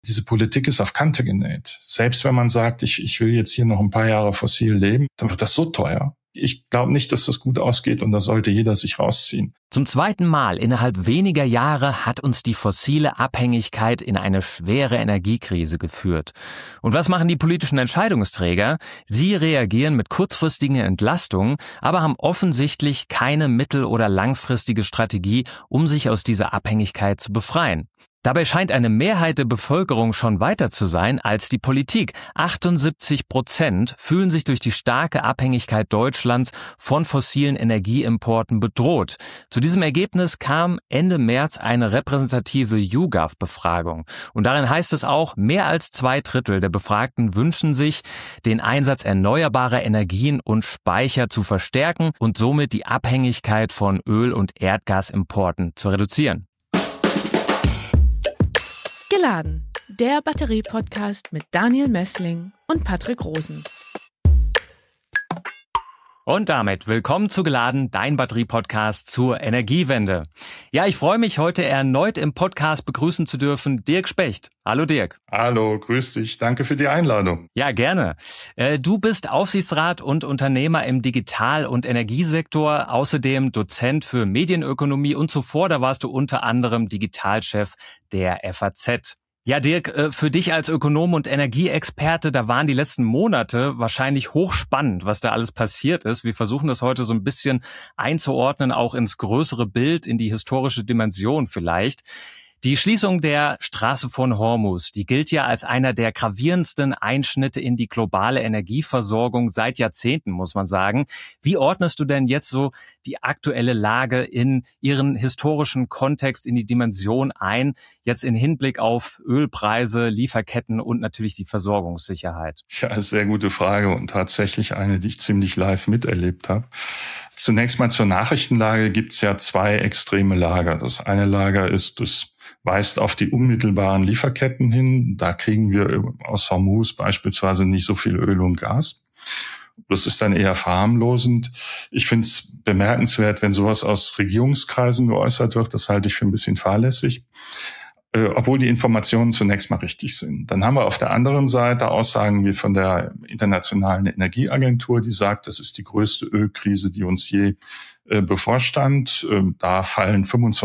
Diese Politik ist auf Kante genäht. Selbst wenn man sagt, ich will jetzt hier noch ein paar Jahre fossil leben, dann wird das so teuer. Ich glaube nicht, dass das gut ausgeht und da sollte jeder sich rausziehen. Zum zweiten Mal innerhalb weniger Jahre hat uns die fossile Abhängigkeit in eine schwere Energiekrise geführt. Und was machen die politischen Entscheidungsträger? Sie reagieren mit kurzfristigen Entlastungen, aber haben offensichtlich keine mittel- oder langfristige Strategie, um sich aus dieser Abhängigkeit zu befreien. Dabei scheint eine Mehrheit der Bevölkerung schon weiter zu sein als die Politik. 78% fühlen sich durch die starke Abhängigkeit Deutschlands von fossilen Energieimporten bedroht. Zu diesem Ergebnis kam Ende März eine repräsentative YouGov-Befragung. Und darin heißt es auch, mehr als 2/3 der Befragten wünschen sich, den Einsatz erneuerbarer Energien und Speicher zu verstärken und somit die Abhängigkeit von Öl- und Erdgasimporten zu reduzieren. Geladen, der Batterie-Podcast mit Daniel Messling und Patrick Rosen. Und damit willkommen zu Geladen, dein Batterie-Podcast zur Energiewende. Ja, ich freue mich, heute erneut im Podcast begrüßen zu dürfen Dirk Specht. Hallo Dirk. Hallo, grüß dich. Danke für die Einladung. Ja, gerne. Du bist Aufsichtsrat und Unternehmer im Digital- und Energiesektor, außerdem Dozent für Medienökonomie und zuvor, da warst du unter anderem Digitalchef der FAZ. Ja, Dirk, für dich als Ökonom und Energieexperte, da waren die letzten Monate wahrscheinlich hochspannend, was da alles passiert ist. Wir versuchen das heute so ein bisschen einzuordnen, auch ins größere Bild, in die historische Dimension vielleicht. Die Schließung der Straße von Hormuz, die gilt ja als einer der gravierendsten Einschnitte in die globale Energieversorgung seit Jahrzehnten, muss man sagen. Wie ordnest du denn jetzt so die aktuelle Lage in ihren historischen Kontext, in die Dimension ein, jetzt in Hinblick auf Ölpreise, Lieferketten und natürlich die Versorgungssicherheit? Ja, sehr gute Frage und tatsächlich eine, die ich ziemlich live miterlebt habe. Zunächst mal zur Nachrichtenlage gibt es ja zwei extreme Lager. Das eine Lager ist, das weist auf die unmittelbaren Lieferketten hin. Da kriegen wir aus Hormuz beispielsweise nicht so viel Öl und Gas. Das ist dann eher verharmlosend. Ich finde es bemerkenswert, wenn sowas aus Regierungskreisen geäußert wird. Das halte ich für ein bisschen fahrlässig. Obwohl die Informationen zunächst mal richtig sind. Dann haben wir auf der anderen Seite Aussagen wie von der Internationalen Energieagentur, die sagt, das ist die größte Ölkrise, die uns je bevorstand. Da fallen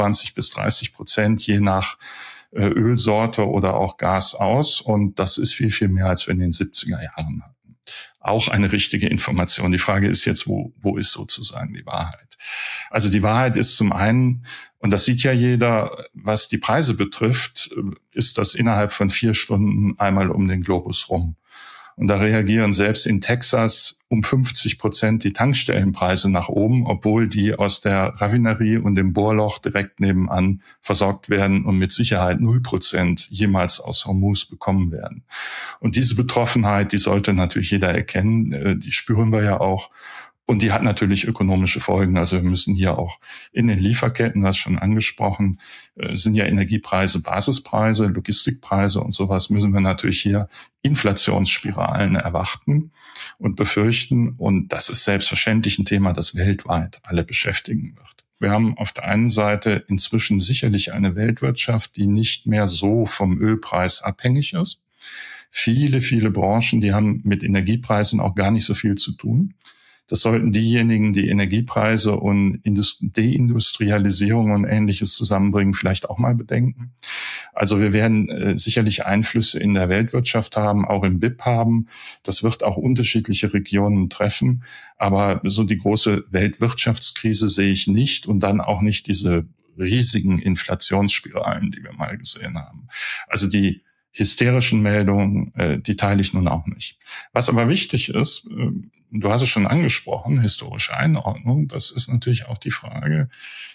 25-30% je nach Ölsorte oder auch Gas aus. Und das ist viel, viel mehr, als wir in den 70er Jahren hatten. Auch eine richtige Information. Die Frage ist jetzt, wo ist sozusagen die Wahrheit? Also die Wahrheit ist zum einen, und das sieht ja jeder, was die Preise betrifft, ist das innerhalb von 4 Stunden einmal um den Globus rum. Und da reagieren selbst in Texas um 50% die Tankstellenpreise nach oben, obwohl die aus der Raffinerie und dem Bohrloch direkt nebenan versorgt werden und mit Sicherheit 0% jemals aus Hormuz bekommen werden. Und diese Betroffenheit, die sollte natürlich jeder erkennen, die spüren wir ja auch. Und die hat natürlich ökonomische Folgen. Also wir müssen hier auch in den Lieferketten, das schon angesprochen, sind ja Energiepreise, Basispreise, Logistikpreise und sowas, müssen wir natürlich hier Inflationsspiralen erwarten und befürchten. Und das ist selbstverständlich ein Thema, das weltweit alle beschäftigen wird. Wir haben auf der einen Seite inzwischen sicherlich eine Weltwirtschaft, die nicht mehr so vom Ölpreis abhängig ist. Viele, viele Branchen, die haben mit Energiepreisen auch gar nicht so viel zu tun. Das sollten diejenigen, die Energiepreise und Deindustrialisierung und Ähnliches zusammenbringen, vielleicht auch mal bedenken. Also wir werden sicherlich Einflüsse in der Weltwirtschaft haben, auch im BIP haben. Das wird auch unterschiedliche Regionen treffen. Aber so die große Weltwirtschaftskrise sehe ich nicht und dann auch nicht diese riesigen Inflationsspiralen, die wir mal gesehen haben. Also die hysterischen Meldungen, die teile ich nun auch nicht. Was aber wichtig ist, du hast es schon angesprochen, historische Einordnung, das ist natürlich auch die Frage,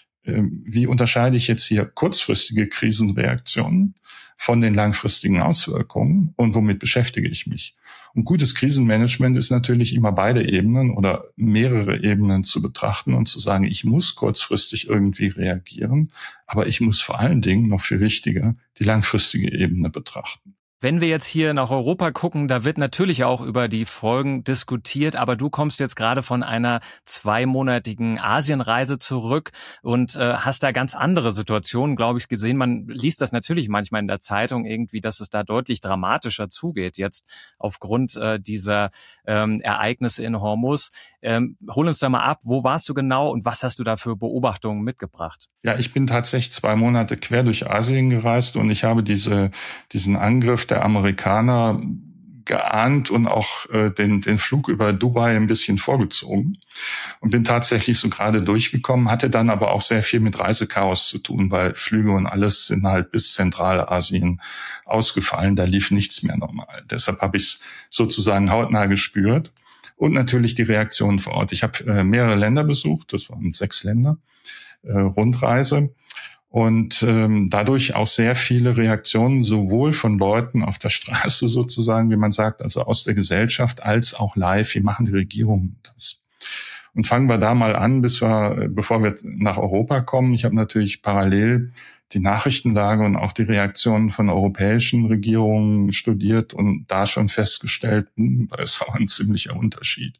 wie unterscheide ich jetzt hier kurzfristige Krisenreaktionen von den langfristigen Auswirkungen und womit beschäftige ich mich? Und gutes Krisenmanagement ist natürlich immer beide Ebenen oder mehrere Ebenen zu betrachten und zu sagen, ich muss kurzfristig irgendwie reagieren, aber ich muss vor allen Dingen, noch viel wichtiger, die langfristige Ebene betrachten. Wenn wir jetzt hier nach Europa gucken, da wird natürlich auch über die Folgen diskutiert, aber du kommst jetzt gerade von einer 2-monatigen Asienreise zurück und hast da ganz andere Situationen, glaube ich, gesehen. Man liest das natürlich manchmal in der Zeitung irgendwie, dass es da deutlich dramatischer zugeht jetzt aufgrund dieser Ereignisse in Hormuz. Hol uns da mal ab, wo warst du genau und was hast du da für Beobachtungen mitgebracht? Ja, ich bin tatsächlich 2 Monate quer durch Asien gereist und ich habe diesen Angriff der Amerikaner geahnt und auch den Flug über Dubai ein bisschen vorgezogen und bin tatsächlich so gerade durchgekommen, hatte dann aber auch sehr viel mit Reisechaos zu tun, weil Flüge und alles sind halt bis Zentralasien ausgefallen, da lief nichts mehr normal. Deshalb habe ich es sozusagen hautnah gespürt und natürlich die Reaktionen vor Ort. Ich habe mehrere Länder besucht, das waren 6 Länder, Rundreise. Und dadurch auch sehr viele Reaktionen, sowohl von Leuten auf der Straße sozusagen, wie man sagt, also aus der Gesellschaft, als auch live. Wie machen die Regierungen das? Und fangen wir da mal an, bevor wir nach Europa kommen. Ich habe natürlich parallel die Nachrichtenlage und auch die Reaktionen von europäischen Regierungen studiert und da schon festgestellt, da ist auch ein ziemlicher Unterschied.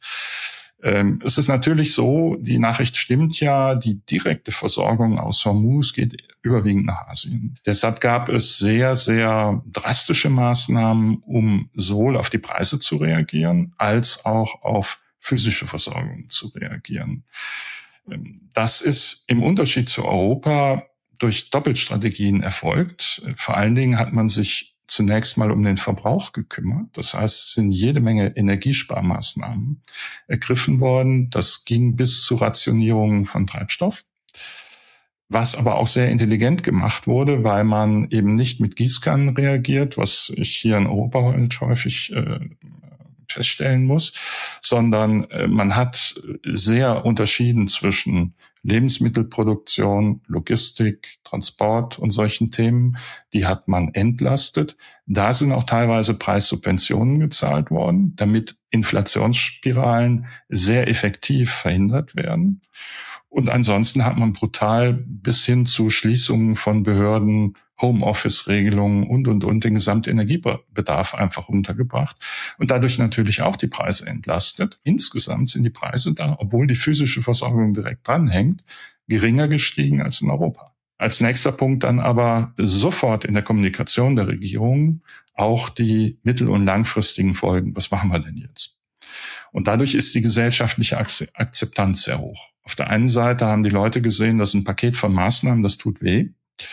Es ist natürlich so, die Nachricht stimmt ja, die direkte Versorgung aus Hormuz geht überwiegend nach Asien. Deshalb gab es sehr, sehr drastische Maßnahmen, um sowohl auf die Preise zu reagieren, als auch auf physische Versorgung zu reagieren. Das ist im Unterschied zu Europa durch Doppelstrategien erfolgt. Vor allen Dingen hat man sich zunächst mal um den Verbrauch gekümmert. Das heißt, es sind jede Menge Energiesparmaßnahmen ergriffen worden. Das ging bis zu Rationierungen von Treibstoff, was aber auch sehr intelligent gemacht wurde, weil man eben nicht mit Gießkannen reagiert, was ich hier in Europa häufig feststellen muss, sondern man hat sehr unterschieden zwischen Lebensmittelproduktion, Logistik, Transport und solchen Themen, die hat man entlastet. Da sind auch teilweise Preissubventionen gezahlt worden, damit Inflationsspiralen sehr effektiv verhindert werden. Und ansonsten hat man brutal bis hin zu Schließungen von Behörden, Homeoffice-Regelungen und den Gesamtenergiebedarf einfach runtergebracht und dadurch natürlich auch die Preise entlastet. Insgesamt sind die Preise da, obwohl die physische Versorgung direkt dranhängt, geringer gestiegen als in Europa. Als nächster Punkt dann aber sofort in der Kommunikation der Regierung auch die mittel- und langfristigen Folgen. Was machen wir denn jetzt? Und dadurch ist die gesellschaftliche Akzeptanz sehr hoch. Auf der einen Seite haben die Leute gesehen, das ist ein Paket von Maßnahmen, das tut weh,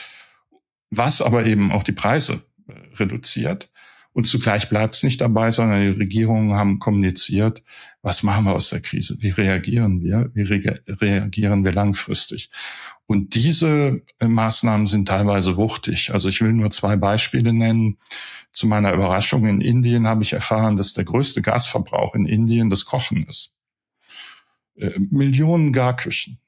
was aber eben auch die Preise reduziert. Und zugleich bleibt es nicht dabei, sondern die Regierungen haben kommuniziert, was machen wir aus der Krise, wie reagieren wir, reagieren wir langfristig. Und diese Maßnahmen sind teilweise wuchtig. Also ich will nur 2 Beispiele nennen. Zu meiner Überraschung in Indien habe ich erfahren, dass der größte Gasverbrauch in Indien das Kochen ist. Millionen Garküchen.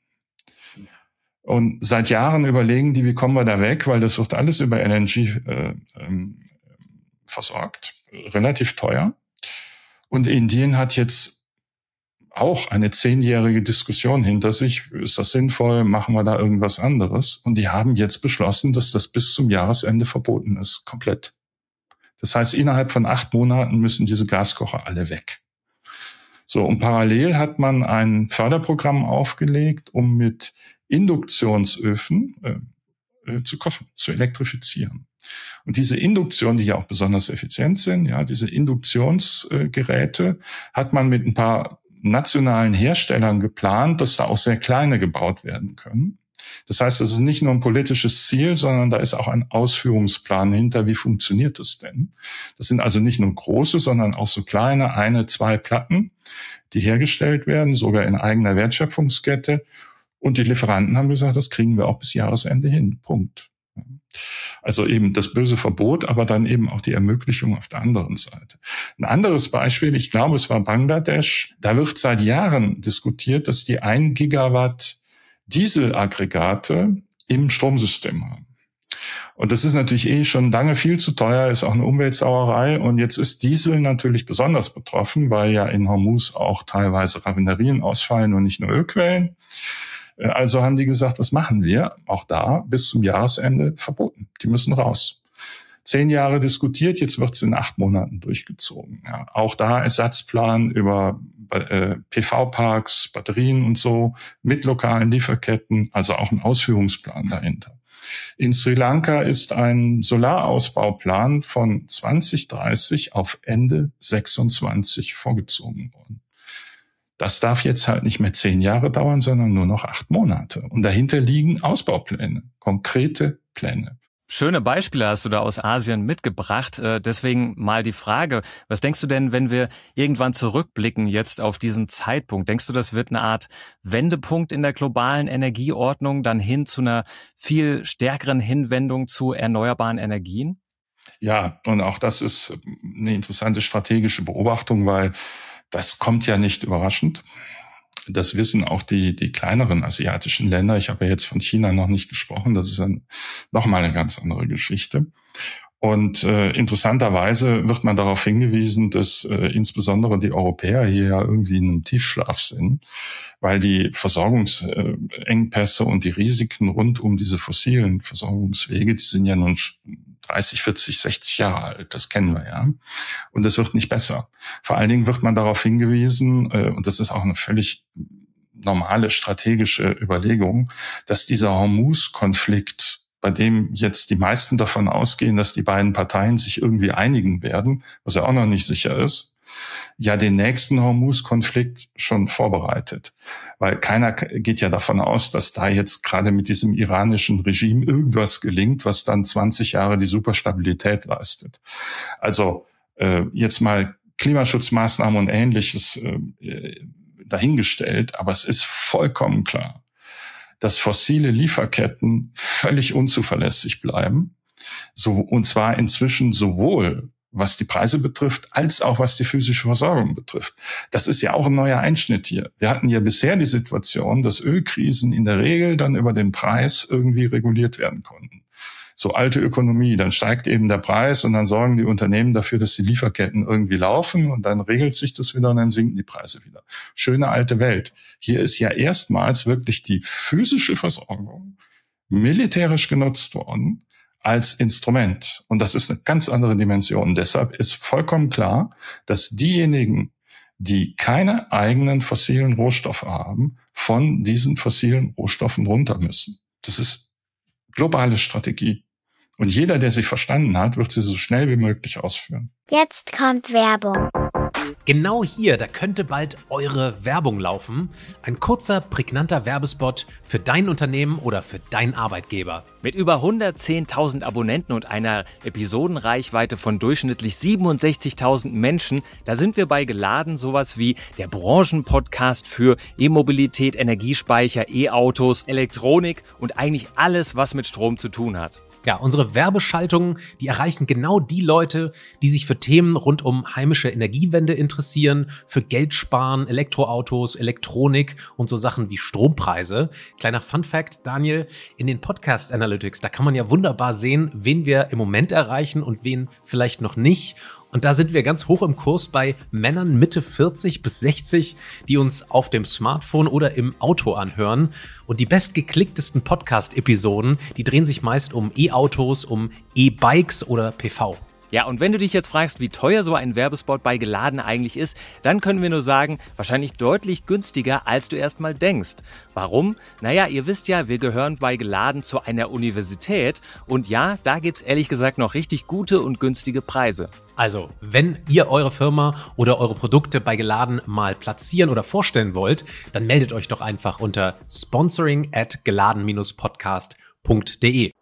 Und seit Jahren überlegen die, wie kommen wir da weg, weil das wird alles über LNG versorgt, relativ teuer. Und Indien hat jetzt auch eine 10-jährige Diskussion hinter sich. Ist das sinnvoll? Machen wir da irgendwas anderes? Und die haben jetzt beschlossen, dass das bis zum Jahresende verboten ist, komplett. Das heißt, innerhalb von 8 Monaten müssen diese Gaskocher alle weg. So, und parallel hat man ein Förderprogramm aufgelegt, um mit Induktionsöfen zu kochen, zu elektrifizieren. Und diese Induktion, die ja auch besonders effizient sind, ja, diese Induktionsgeräte hat man mit ein paar nationalen Herstellern geplant, dass da auch sehr kleine gebaut werden können. Das heißt, es ist nicht nur ein politisches Ziel, sondern da ist auch ein Ausführungsplan hinter, wie funktioniert das denn? Das sind also nicht nur große, sondern auch so kleine 1, 2 Platten, die hergestellt werden, sogar in eigener Wertschöpfungskette. Und die Lieferanten haben gesagt, das kriegen wir auch bis Jahresende hin. Punkt. Also eben das böse Verbot, aber dann eben auch die Ermöglichung auf der anderen Seite. Ein anderes Beispiel, ich glaube, es war Bangladesch. Da wird seit Jahren diskutiert, dass die 1 Gigawatt Dieselaggregate im Stromsystem haben. Und das ist natürlich schon lange viel zu teuer, ist auch eine Umweltsauerei. Und jetzt ist Diesel natürlich besonders betroffen, weil ja in Hormuz auch teilweise Raffinerien ausfallen und nicht nur Ölquellen. Also haben die gesagt, was machen wir? Auch da bis zum Jahresende verboten. Die müssen raus. 10 Jahre diskutiert, jetzt wird es in 8 Monaten durchgezogen. Ja, auch da Ersatzplan über PV-Parks, Batterien und so mit lokalen Lieferketten, also auch ein Ausführungsplan dahinter. In Sri Lanka ist ein Solarausbauplan von 2030 auf Ende 26 vorgezogen worden. Das darf jetzt halt nicht mehr 10 Jahre dauern, sondern nur noch 8 Monate. Und dahinter liegen Ausbaupläne, konkrete Pläne. Schöne Beispiele hast du da aus Asien mitgebracht. Deswegen mal die Frage, was denkst du denn, wenn wir irgendwann zurückblicken jetzt auf diesen Zeitpunkt? Denkst du, das wird eine Art Wendepunkt in der globalen Energieordnung, dann hin zu einer viel stärkeren Hinwendung zu erneuerbaren Energien? Ja, und auch das ist eine interessante strategische Beobachtung, weil das kommt ja nicht überraschend. Das wissen auch die kleineren asiatischen Länder. Ich habe ja jetzt von China noch nicht gesprochen. Das ist dann nochmal eine ganz andere Geschichte. Und interessanterweise wird man darauf hingewiesen, dass insbesondere die Europäer hier ja irgendwie in einem Tiefschlaf sind, weil die Versorgungsengpässe und die Risiken rund um diese fossilen Versorgungswege, die sind ja nun 30, 40, 60 Jahre alt, das kennen wir ja. Und es wird nicht besser. Vor allen Dingen wird man darauf hingewiesen, und das ist auch eine völlig normale strategische Überlegung, dass dieser Hormuz-Konflikt, bei dem jetzt die meisten davon ausgehen, dass die beiden Parteien sich irgendwie einigen werden, was ja auch noch nicht sicher ist, ja den nächsten Hormuz-Konflikt schon vorbereitet. Weil keiner geht ja davon aus, dass da jetzt gerade mit diesem iranischen Regime irgendwas gelingt, was dann 20 Jahre die Superstabilität leistet. Also jetzt mal Klimaschutzmaßnahmen und Ähnliches dahingestellt, aber es ist vollkommen klar, dass fossile Lieferketten völlig unzuverlässig bleiben, und zwar inzwischen sowohl was die Preise betrifft, als auch was die physische Versorgung betrifft. Das ist ja auch ein neuer Einschnitt hier. Wir hatten ja bisher die Situation, dass Ölkrisen in der Regel dann über den Preis irgendwie reguliert werden konnten. So alte Ökonomie, dann steigt eben der Preis und dann sorgen die Unternehmen dafür, dass die Lieferketten irgendwie laufen und dann regelt sich das wieder und dann sinken die Preise wieder. Schöne alte Welt. Hier ist ja erstmals wirklich die physische Versorgung militärisch genutzt worden als Instrument. Und das ist eine ganz andere Dimension. Und deshalb ist vollkommen klar, dass diejenigen, die keine eigenen fossilen Rohstoffe haben, von diesen fossilen Rohstoffen runter müssen. Das ist globale Strategie. Und jeder, der sie verstanden hat, wird sie so schnell wie möglich ausführen. Jetzt kommt Werbung. Genau hier, da könnte bald eure Werbung laufen. Ein kurzer, prägnanter Werbespot für dein Unternehmen oder für deinen Arbeitgeber. Mit über 110.000 Abonnenten und einer Episodenreichweite von durchschnittlich 67.000 Menschen, da sind wir bei Geladen sowas wie der Branchenpodcast für E-Mobilität, Energiespeicher, E-Autos, Elektronik und eigentlich alles, was mit Strom zu tun hat. Ja, unsere Werbeschaltungen, die erreichen genau die Leute, die sich für Themen rund um heimische Energiewende interessieren, für Geld sparen, Elektroautos, Elektronik und so Sachen wie Strompreise. Kleiner Funfact, Daniel, in den Podcast Analytics, da kann man ja wunderbar sehen, wen wir im Moment erreichen und wen vielleicht noch nicht. Und da sind wir ganz hoch im Kurs bei Männern Mitte 40 bis 60, die uns auf dem Smartphone oder im Auto anhören. Und die bestgeklicktesten Podcast-Episoden, die drehen sich meist um E-Autos, um E-Bikes oder PV. Ja, und wenn du dich jetzt fragst, wie teuer so ein Werbespot bei Geladen eigentlich ist, dann können wir nur sagen, wahrscheinlich deutlich günstiger, als du erst mal denkst. Warum? Naja, ihr wisst ja, wir gehören bei Geladen zu einer Universität und ja, da gibt's ehrlich gesagt noch richtig gute und günstige Preise. Also, wenn ihr eure Firma oder eure Produkte bei Geladen mal platzieren oder vorstellen wollt, dann meldet euch doch einfach unter sponsoring@geladen-podcast.de.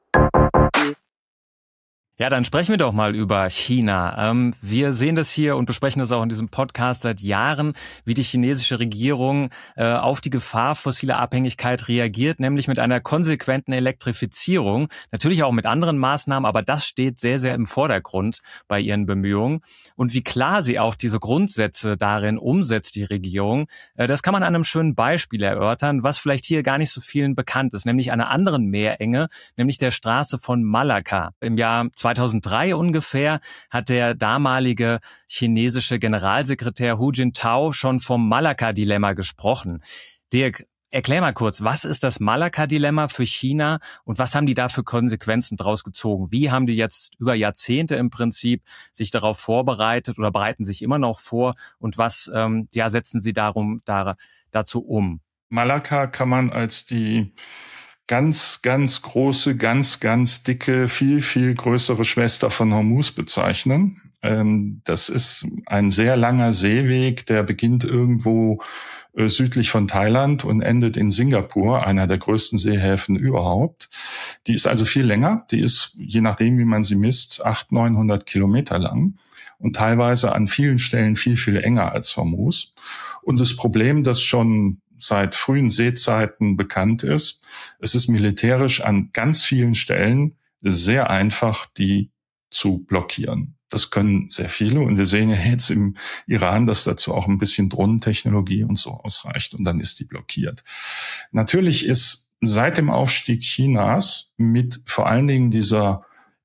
Ja, dann sprechen wir doch mal über China. Wir sehen das hier und besprechen das auch in diesem Podcast seit Jahren, wie die chinesische Regierung auf die Gefahr fossiler Abhängigkeit reagiert, nämlich mit einer konsequenten Elektrifizierung. Natürlich auch mit anderen Maßnahmen, aber das steht sehr, sehr im Vordergrund bei ihren Bemühungen. Und wie klar sie auch diese Grundsätze darin umsetzt, die Regierung, das kann man an einem schönen Beispiel erörtern, was vielleicht hier gar nicht so vielen bekannt ist, nämlich einer anderen Meerenge, nämlich der Straße von Malakka. Im Jahr 2003 ungefähr hat der damalige chinesische Generalsekretär Hu Jintao schon vom Malakka-Dilemma gesprochen. Dirk, Erklär mal kurz, was ist das Malakka-Dilemma für China und was haben die da für Konsequenzen draus gezogen? Wie haben die jetzt über Jahrzehnte im Prinzip sich darauf vorbereitet oder bereiten sich immer noch vor und was setzen sie dazu um? Malakka kann man als die ganz, ganz große, ganz, ganz dicke, viel, viel größere Schwester von Hormuz bezeichnen. Das ist ein sehr langer Seeweg, der beginnt irgendwo südlich von Thailand und endet in Singapur, einer der größten Seehäfen überhaupt. Die ist also viel länger. Die ist, je nachdem, wie man sie misst, 800-900 Kilometer lang und teilweise an vielen Stellen viel, viel enger als Hormuz. Und das Problem, das schon seit frühen Seezeiten bekannt ist, es ist militärisch an ganz vielen Stellen sehr einfach, die zu blockieren. Das können sehr viele und wir sehen ja jetzt im Iran, dass dazu auch ein bisschen Drohnentechnologie und so ausreicht und dann ist die blockiert. Natürlich ist seit dem Aufstieg Chinas mit vor allen Dingen dieser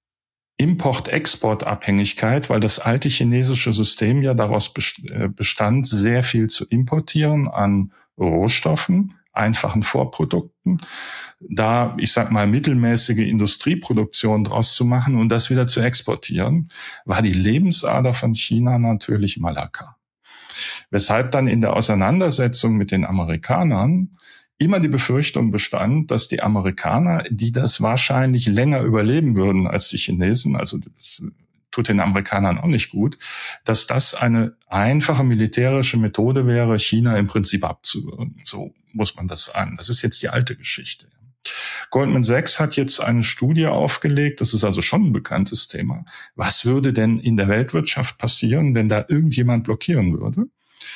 Import-Export-Abhängigkeit, weil das alte chinesische System ja daraus bestand, sehr viel zu importieren an Rohstoffen, einfachen Vorprodukten, da, ich sag mal, mittelmäßige Industrieproduktion draus zu machen und das wieder zu exportieren, war die Lebensader von China natürlich Malakka. Weshalb dann in der Auseinandersetzung mit den Amerikanern immer die Befürchtung bestand, dass die Amerikaner, die das wahrscheinlich länger überleben würden als die Chinesen, also das tut den Amerikanern auch nicht gut, dass das eine einfache militärische Methode wäre, China im Prinzip abzuwürgen. So muss man das sagen. Das ist jetzt die alte Geschichte. Goldman Sachs hat jetzt eine Studie aufgelegt, das ist also schon ein bekanntes Thema. Was würde denn in der Weltwirtschaft passieren, wenn da irgendjemand blockieren würde?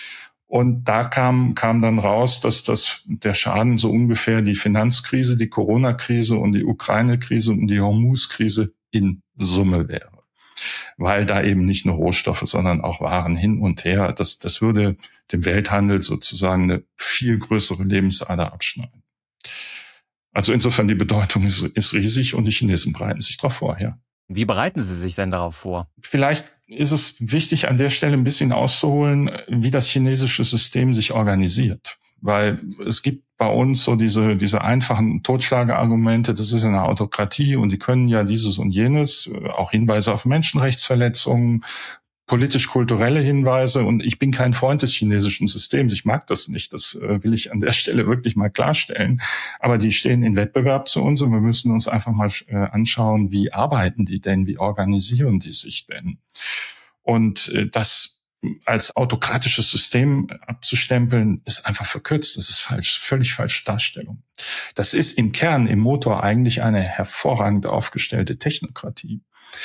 Und da kam dann raus, dass der Schaden so ungefähr die Finanzkrise, die Corona-Krise und die Ukraine-Krise und die Hormuz-Krise in Summe wäre. Weil da eben nicht nur Rohstoffe, sondern auch Waren hin und her. Das würde dem Welthandel sozusagen eine viel größere Lebensader abschneiden. Also insofern die Bedeutung ist riesig und die Chinesen bereiten sich darauf vor, ja. Wie bereiten Sie sich denn darauf vor? Vielleicht ist es wichtig, an der Stelle ein bisschen auszuholen, wie das chinesische System sich organisiert. Weil es gibt bei uns so diese einfachen Totschlagargumente, das ist eine Autokratie und die können ja dieses und jenes, auch Hinweise auf Menschenrechtsverletzungen, politisch-kulturelle Hinweise, und ich bin kein Freund des chinesischen Systems, ich mag das nicht, das will ich an der Stelle wirklich mal klarstellen, aber die stehen in Wettbewerb zu uns und wir müssen uns einfach mal anschauen, wie arbeiten die denn, wie organisieren die sich denn? Und das als autokratisches System abzustempeln, ist einfach verkürzt. Das ist falsch, völlig falsche Darstellung. Das ist im Kern, im Motor eigentlich eine hervorragend aufgestellte Technokratie,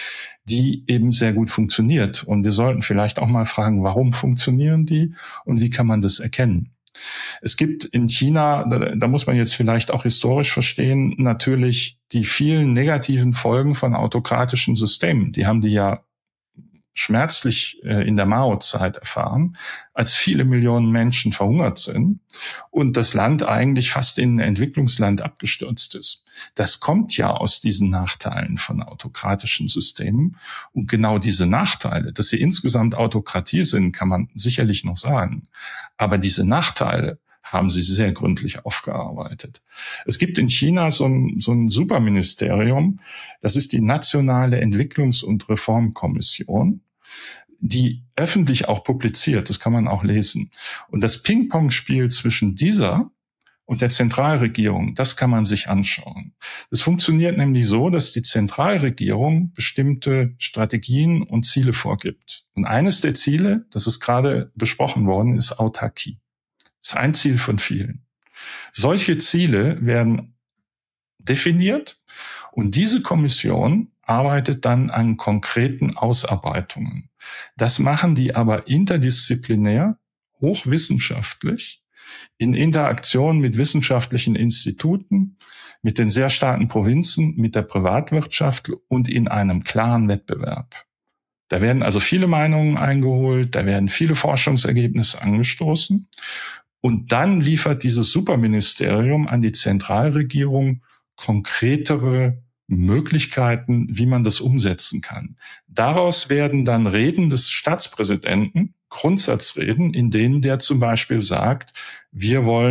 die eben sehr gut funktioniert. Und wir sollten vielleicht auch mal fragen, warum funktionieren die und wie kann man das erkennen? Es gibt in China, da muss man jetzt vielleicht auch historisch verstehen, natürlich die vielen negativen Folgen von autokratischen Systemen. Die haben die ja schmerzlich in der Mao-Zeit erfahren, als viele Millionen Menschen verhungert sind und das Land eigentlich fast in ein Entwicklungsland abgestürzt ist. Das kommt ja aus diesen Nachteilen von autokratischen Systemen. Und genau diese Nachteile, dass sie insgesamt Autokratie sind, kann man sicherlich noch sagen. Aber diese Nachteile haben sie sehr gründlich aufgearbeitet. Es gibt in China so ein Superministerium, das ist die Nationale Entwicklungs- und Reformkommission, die öffentlich auch publiziert, das kann man auch lesen. Und das Ping-Pong-Spiel zwischen dieser und der Zentralregierung, das kann man sich anschauen. Das funktioniert nämlich so, dass die Zentralregierung bestimmte Strategien und Ziele vorgibt. Und eines der Ziele, das ist gerade besprochen worden, ist Autarkie. Das ist ein Ziel von vielen. Solche Ziele werden definiert und diese Kommission arbeitet dann an konkreten Ausarbeitungen. Das machen die aber interdisziplinär, hochwissenschaftlich, in Interaktion mit wissenschaftlichen Instituten, mit den sehr starken Provinzen, mit der Privatwirtschaft und in einem klaren Wettbewerb. Da werden also viele Meinungen eingeholt, da werden viele Forschungsergebnisse angestoßen. Und dann liefert dieses Superministerium an die Zentralregierung konkretere Möglichkeiten, wie man das umsetzen kann. Daraus werden dann Reden des Staatspräsidenten, Grundsatzreden, in denen der zum Beispiel sagt, wir wollen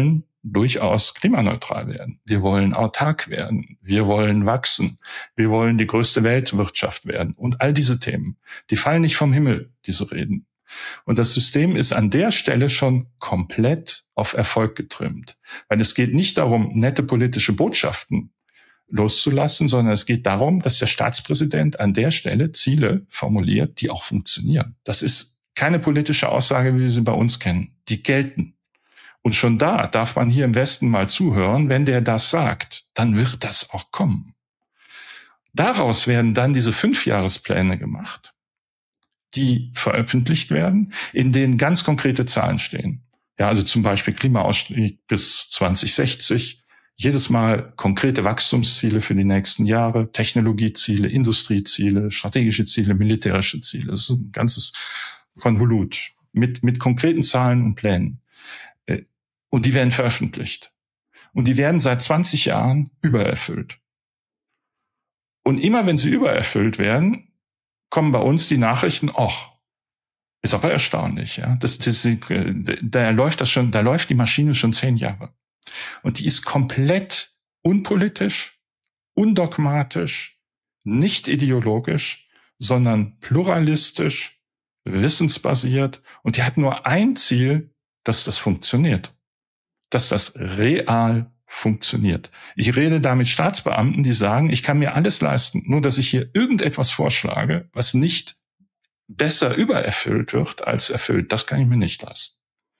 durchaus klimaneutral werden. Wir wollen autark werden. Wir wollen wachsen. Wir wollen die größte Weltwirtschaft werden. Und all diese Themen, die fallen nicht vom Himmel, diese Reden. Und das System ist an der Stelle schon komplett auf Erfolg getrimmt. Weil es geht nicht darum, nette politische Botschaften loszulassen, sondern es geht darum, dass der Staatspräsident an der Stelle Ziele formuliert, die auch funktionieren. Das ist keine politische Aussage, wie wir sie bei uns kennen. Die gelten. Und schon da darf man hier im Westen mal zuhören, wenn der das sagt, dann wird das auch kommen. Daraus werden dann diese 5-Jahrespläne gemacht, die veröffentlicht werden, in denen ganz konkrete Zahlen stehen. Ja, also zum Beispiel Klimaausstieg bis 2060, jedes Mal konkrete Wachstumsziele für die nächsten Jahre, Technologieziele, Industrieziele, strategische Ziele, militärische Ziele. Das ist ein ganzes Konvolut mit konkreten Zahlen und Plänen. Und die werden veröffentlicht. Und die werden seit 20 Jahren übererfüllt. Und immer wenn sie übererfüllt werden, kommen bei uns die Nachrichten, ist aber erstaunlich, ja. Da läuft die Maschine schon 10 Jahre. Und die ist komplett unpolitisch, undogmatisch, nicht ideologisch, sondern pluralistisch, wissensbasiert. Und die hat nur ein Ziel, dass das funktioniert. Dass das real funktioniert. Ich rede da mit Staatsbeamten, die sagen, ich kann mir alles leisten, nur dass ich hier irgendetwas vorschlage, was nicht besser übererfüllt wird als erfüllt. Das kann ich mir nicht leisten.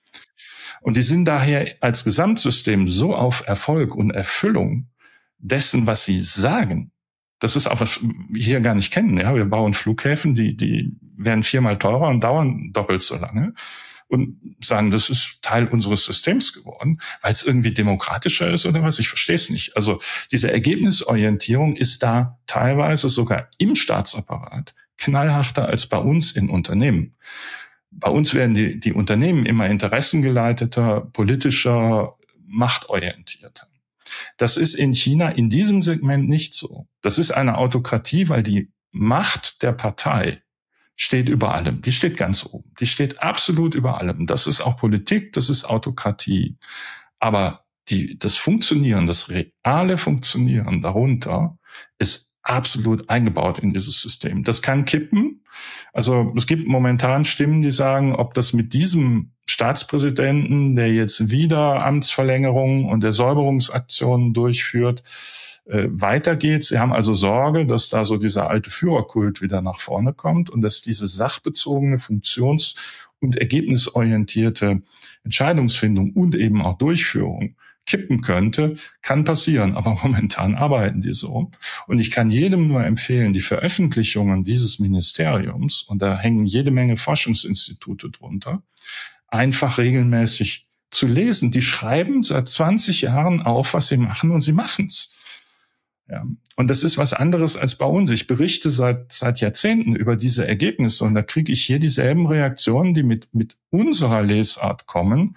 Und die sind daher als Gesamtsystem so auf Erfolg und Erfüllung dessen, was sie sagen. Das ist auch, was wir hier gar nicht kennen. Ja, wir bauen Flughäfen, die werden 4-mal teurer und dauern doppelt so lange. Und sagen, das ist Teil unseres Systems geworden, weil es irgendwie demokratischer ist oder was? Ich verstehe es nicht. Also diese Ergebnisorientierung ist da teilweise sogar im Staatsapparat knallharter als bei uns in Unternehmen. Bei uns werden die Unternehmen immer interessengeleiteter, politischer, machtorientierter. Das ist in China in diesem Segment nicht so. Das ist eine Autokratie, weil die Macht der Partei steht über allem. Die steht ganz oben. Die steht absolut über allem. Das ist auch Politik, das ist Autokratie. Aber das Funktionieren, das reale Funktionieren darunter ist absolut eingebaut in dieses System. Das kann kippen. Also es gibt momentan Stimmen, die sagen, ob das mit diesem Staatspräsidenten, der jetzt wieder Amtsverlängerungen und der Säuberungsaktionen durchführt, weitergeht. Sie haben also Sorge, dass da so dieser alte Führerkult wieder nach vorne kommt und dass diese sachbezogene, funktions- und ergebnisorientierte Entscheidungsfindung und eben auch Durchführung kippen könnte, kann passieren. Aber momentan arbeiten die so. Und ich kann jedem nur empfehlen, die Veröffentlichungen dieses Ministeriums, und da hängen jede Menge Forschungsinstitute drunter, einfach regelmäßig zu lesen. Die schreiben seit 20 Jahren auf, was sie machen, und sie machen's. Ja. Und das ist was anderes als bei uns. Ich berichte seit Jahrzehnten über diese Ergebnisse und da kriege ich hier dieselben Reaktionen, die mit unserer Lesart kommen.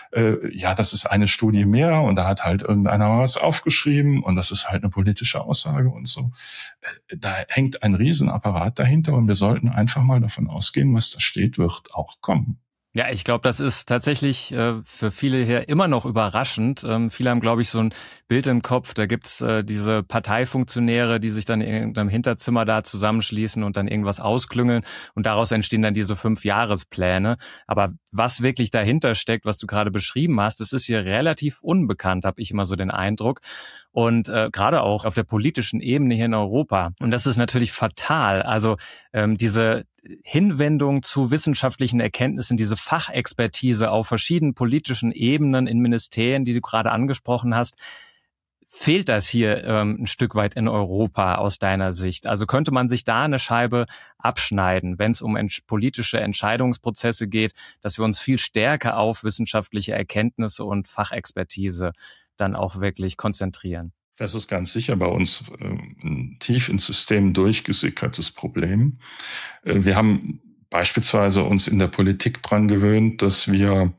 Das ist eine Studie mehr und da hat halt irgendeiner was aufgeschrieben und das ist halt eine politische Aussage und so. Da hängt ein Riesenapparat dahinter und wir sollten einfach mal davon ausgehen, was da steht, wird auch kommen. Ja, ich glaube, das ist tatsächlich für viele hier immer noch überraschend. Viele haben, glaube ich, so ein Bild im Kopf. Da gibt's diese Parteifunktionäre, die sich dann in irgendeinem Hinterzimmer da zusammenschließen und dann irgendwas ausklüngeln. Und daraus entstehen dann diese 5-Jahrespläne. Aber was wirklich dahinter steckt, was du gerade beschrieben hast, das ist hier relativ unbekannt, habe ich immer so den Eindruck. Und gerade auch auf der politischen Ebene hier in Europa. Und das ist natürlich fatal. Also diese Hinwendung zu wissenschaftlichen Erkenntnissen, diese Fachexpertise auf verschiedenen politischen Ebenen in Ministerien, die du gerade angesprochen hast, fehlt das hier ein Stück weit in Europa aus deiner Sicht? Also könnte man sich da eine Scheibe abschneiden, wenn es um politische Entscheidungsprozesse geht, dass wir uns viel stärker auf wissenschaftliche Erkenntnisse und Fachexpertise dann auch wirklich konzentrieren? Das ist ganz sicher bei uns ein tief ins System durchgesickertes Problem. Wir haben beispielsweise uns in der Politik dran gewöhnt, dass wir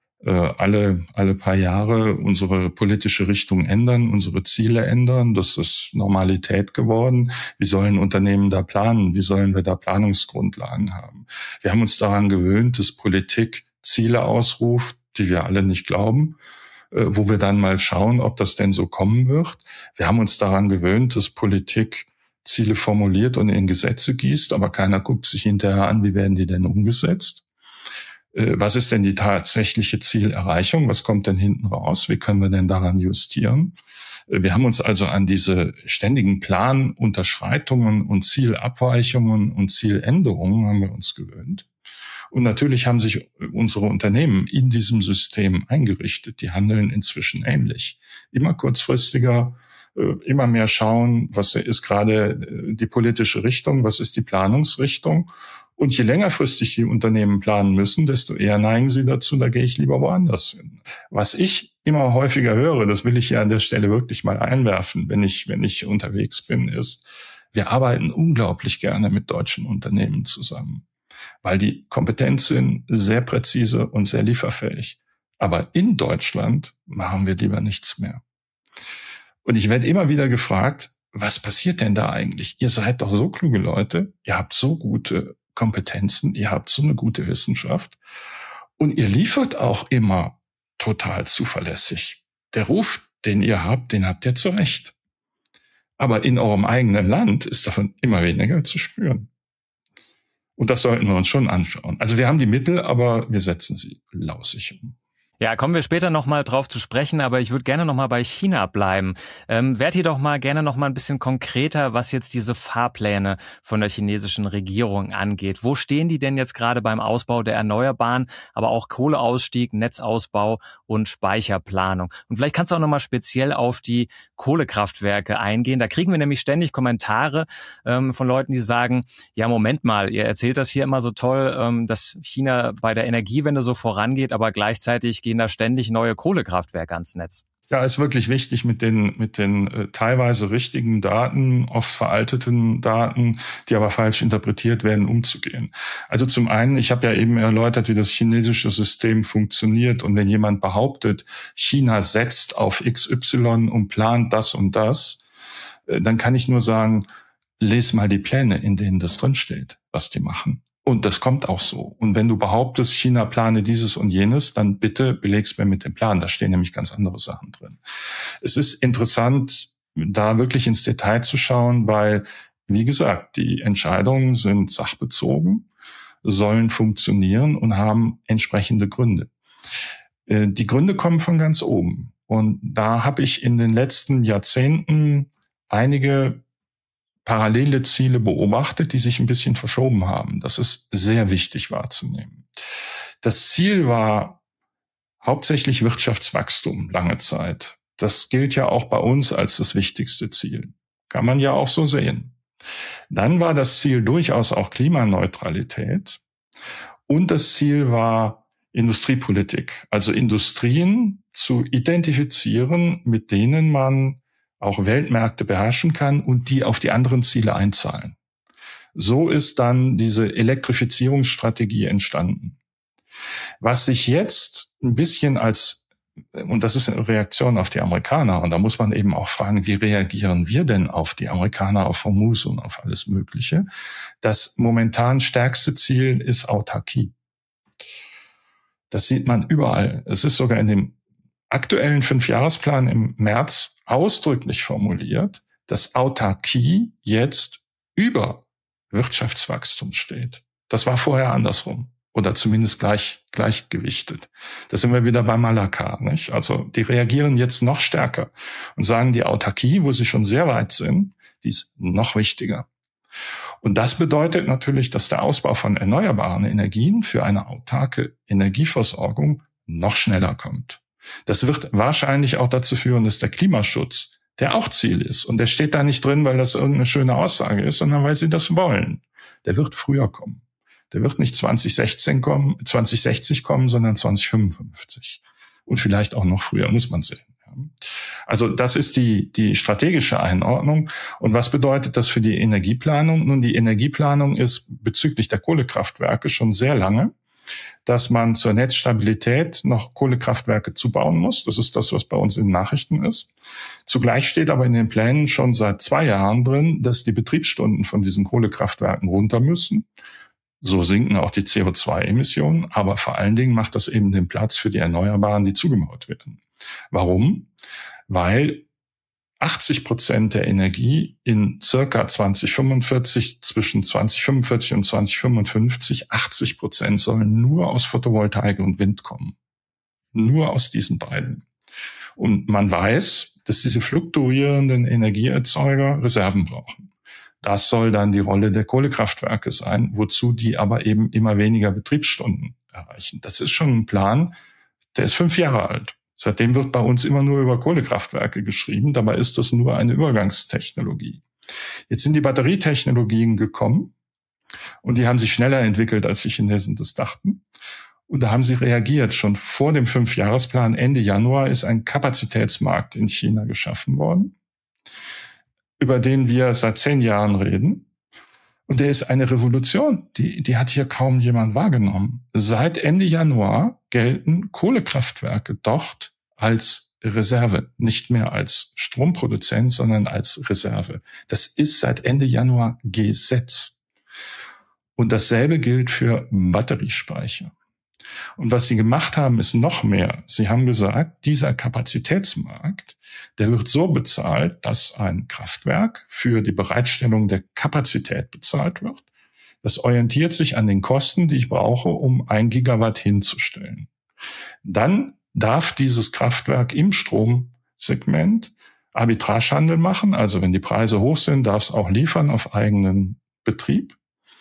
alle paar Jahre unsere politische Richtung ändern, unsere Ziele ändern. Das ist Normalität geworden. Wie sollen Unternehmen da planen? Wie sollen wir da Planungsgrundlagen haben? Wir haben uns daran gewöhnt, dass Politik Ziele ausruft, die wir alle nicht glauben. wo wir dann mal schauen, ob das denn so kommen wird. Wir haben uns daran gewöhnt, dass Politik Ziele formuliert und in Gesetze gießt, aber keiner guckt sich hinterher an, wie werden die denn umgesetzt. Was ist denn die tatsächliche Zielerreichung? Was kommt denn hinten raus? Wie können wir denn daran justieren? Wir haben uns also an diese ständigen Planunterschreitungen und Zielabweichungen und Zieländerungen haben wir uns gewöhnt. Und natürlich haben sich unsere Unternehmen in diesem System eingerichtet. Die handeln inzwischen ähnlich. Immer kurzfristiger, immer mehr schauen, was ist gerade die politische Richtung, was ist die Planungsrichtung. Und je längerfristig die Unternehmen planen müssen, desto eher neigen sie dazu, da gehe ich lieber woanders hin. Was ich immer häufiger höre, das will ich hier an der Stelle wirklich mal einwerfen, wenn ich unterwegs bin, ist, wir arbeiten unglaublich gerne mit deutschen Unternehmen zusammen, weil die kompetent sind, sehr präzise und sehr lieferfähig. Aber in Deutschland machen wir lieber nichts mehr. Und ich werde immer wieder gefragt, was passiert denn da eigentlich? Ihr seid doch so kluge Leute, ihr habt so gute Kompetenzen, ihr habt so eine gute Wissenschaft und ihr liefert auch immer total zuverlässig. Der Ruf, den ihr habt, den habt ihr zu Recht. Aber in eurem eigenen Land ist davon immer weniger zu spüren. Und das sollten wir uns schon anschauen. Also wir haben die Mittel, aber wir setzen sie lausig um. Ja, kommen wir später nochmal drauf zu sprechen, aber ich würde gerne nochmal bei China bleiben. Werd hier doch mal gerne nochmal ein bisschen konkreter, was jetzt diese Fahrpläne von der chinesischen Regierung angeht. Wo stehen die denn jetzt gerade beim Ausbau der Erneuerbaren, aber auch Kohleausstieg, Netzausbau und Speicherplanung? Und vielleicht kannst du auch nochmal speziell auf die Kohlekraftwerke eingehen. Da kriegen wir nämlich ständig Kommentare von Leuten, die sagen, ja, Moment mal, ihr erzählt das hier immer so toll, dass China bei der Energiewende so vorangeht, aber gleichzeitig gehen da ständig neue Kohlekraftwerke ans Netz. Ja, ist wirklich wichtig, mit den teilweise richtigen Daten, oft veralteten Daten, die aber falsch interpretiert werden, umzugehen. Also zum einen, ich habe ja eben erläutert, wie das chinesische System funktioniert. Und wenn jemand behauptet, China setzt auf XY und plant das und das, dann kann ich nur sagen, les mal die Pläne, in denen das drinsteht, was die machen. Und das kommt auch so. Und wenn du behauptest, China plane dieses und jenes, dann bitte beleg's mir mit dem Plan. Da stehen nämlich ganz andere Sachen drin. Es ist interessant, da wirklich ins Detail zu schauen, weil, wie gesagt, die Entscheidungen sind sachbezogen, sollen funktionieren und haben entsprechende Gründe. Die Gründe kommen von ganz oben. Und da habe ich in den letzten Jahrzehnten einige parallele Ziele beobachtet, die sich ein bisschen verschoben haben. Das ist sehr wichtig wahrzunehmen. Das Ziel war hauptsächlich Wirtschaftswachstum lange Zeit. Das gilt ja auch bei uns als das wichtigste Ziel. Kann man ja auch so sehen. Dann war das Ziel durchaus auch Klimaneutralität. Und das Ziel war Industriepolitik, also Industrien zu identifizieren, mit denen man auch Weltmärkte beherrschen kann und die auf die anderen Ziele einzahlen. So ist dann diese Elektrifizierungsstrategie entstanden. Was sich jetzt ein bisschen und das ist eine Reaktion auf die Amerikaner, und da muss man eben auch fragen, wie reagieren wir denn auf die Amerikaner, auf Hormuz und auf alles Mögliche? Das momentan stärkste Ziel ist Autarkie. Das sieht man überall. Es ist sogar in dem aktuellen 5-Jahresplan im März ausdrücklich formuliert, dass Autarkie jetzt über Wirtschaftswachstum steht. Das war vorher andersrum oder zumindest gleichgewichtet. Da sind wir wieder bei Malaka, nicht? Also die reagieren jetzt noch stärker und sagen, die Autarkie, wo sie schon sehr weit sind, die ist noch wichtiger. Und das bedeutet natürlich, dass der Ausbau von erneuerbaren Energien für eine autarke Energieversorgung noch schneller kommt. Das wird wahrscheinlich auch dazu führen, dass der Klimaschutz, der auch Ziel ist, und der steht da nicht drin, weil das irgendeine schöne Aussage ist, sondern weil sie das wollen, der wird früher kommen. Der wird nicht 2060 kommen, sondern 2055. Und vielleicht auch noch früher, muss man sehen. Also das ist die strategische Einordnung. Und was bedeutet das für die Energieplanung? Nun, die Energieplanung ist bezüglich der Kohlekraftwerke schon sehr lange, dass man zur Netzstabilität noch Kohlekraftwerke zubauen muss. Das ist das, was bei uns in den Nachrichten ist. Zugleich steht aber in den Plänen schon seit 2 Jahren drin, dass die Betriebsstunden von diesen Kohlekraftwerken runter müssen. So sinken auch die CO2-Emissionen, aber vor allen Dingen macht das eben den Platz für die Erneuerbaren, die zugemauert werden. Warum? Weil 80% der Energie in circa 2045, zwischen 2045 und 2055, 80% sollen nur aus Photovoltaik und Wind kommen. Nur aus diesen beiden. Und man weiß, dass diese fluktuierenden Energieerzeuger Reserven brauchen. Das soll dann die Rolle der Kohlekraftwerke sein, wozu die aber eben immer weniger Betriebsstunden erreichen. Das ist schon ein Plan, der ist 5 Jahre alt. Seitdem wird bei uns immer nur über Kohlekraftwerke geschrieben, dabei ist das nur eine Übergangstechnologie. Jetzt sind die Batterietechnologien gekommen und die haben sich schneller entwickelt, als die Chinesen das dachten. Und da haben sie reagiert. Schon vor dem 5-Jahresplan, Ende Januar, ist ein Kapazitätsmarkt in China geschaffen worden, über den wir seit 10 Jahren reden. Und der ist eine Revolution. Die hat hier kaum jemand wahrgenommen. Seit Ende Januar gelten Kohlekraftwerke dort als Reserve, nicht mehr als Stromproduzent, sondern als Reserve. Das ist seit Ende Januar Gesetz. Und dasselbe gilt für Batteriespeicher. Und was sie gemacht haben, ist noch mehr. Sie haben gesagt, dieser Kapazitätsmarkt, der wird so bezahlt, dass ein Kraftwerk für die Bereitstellung der Kapazität bezahlt wird. Das orientiert sich an den Kosten, die ich brauche, um 1 Gigawatt hinzustellen. Dann darf dieses Kraftwerk im Stromsegment Arbitragehandel machen. Also wenn die Preise hoch sind, darf es auch liefern auf eigenen Betrieb.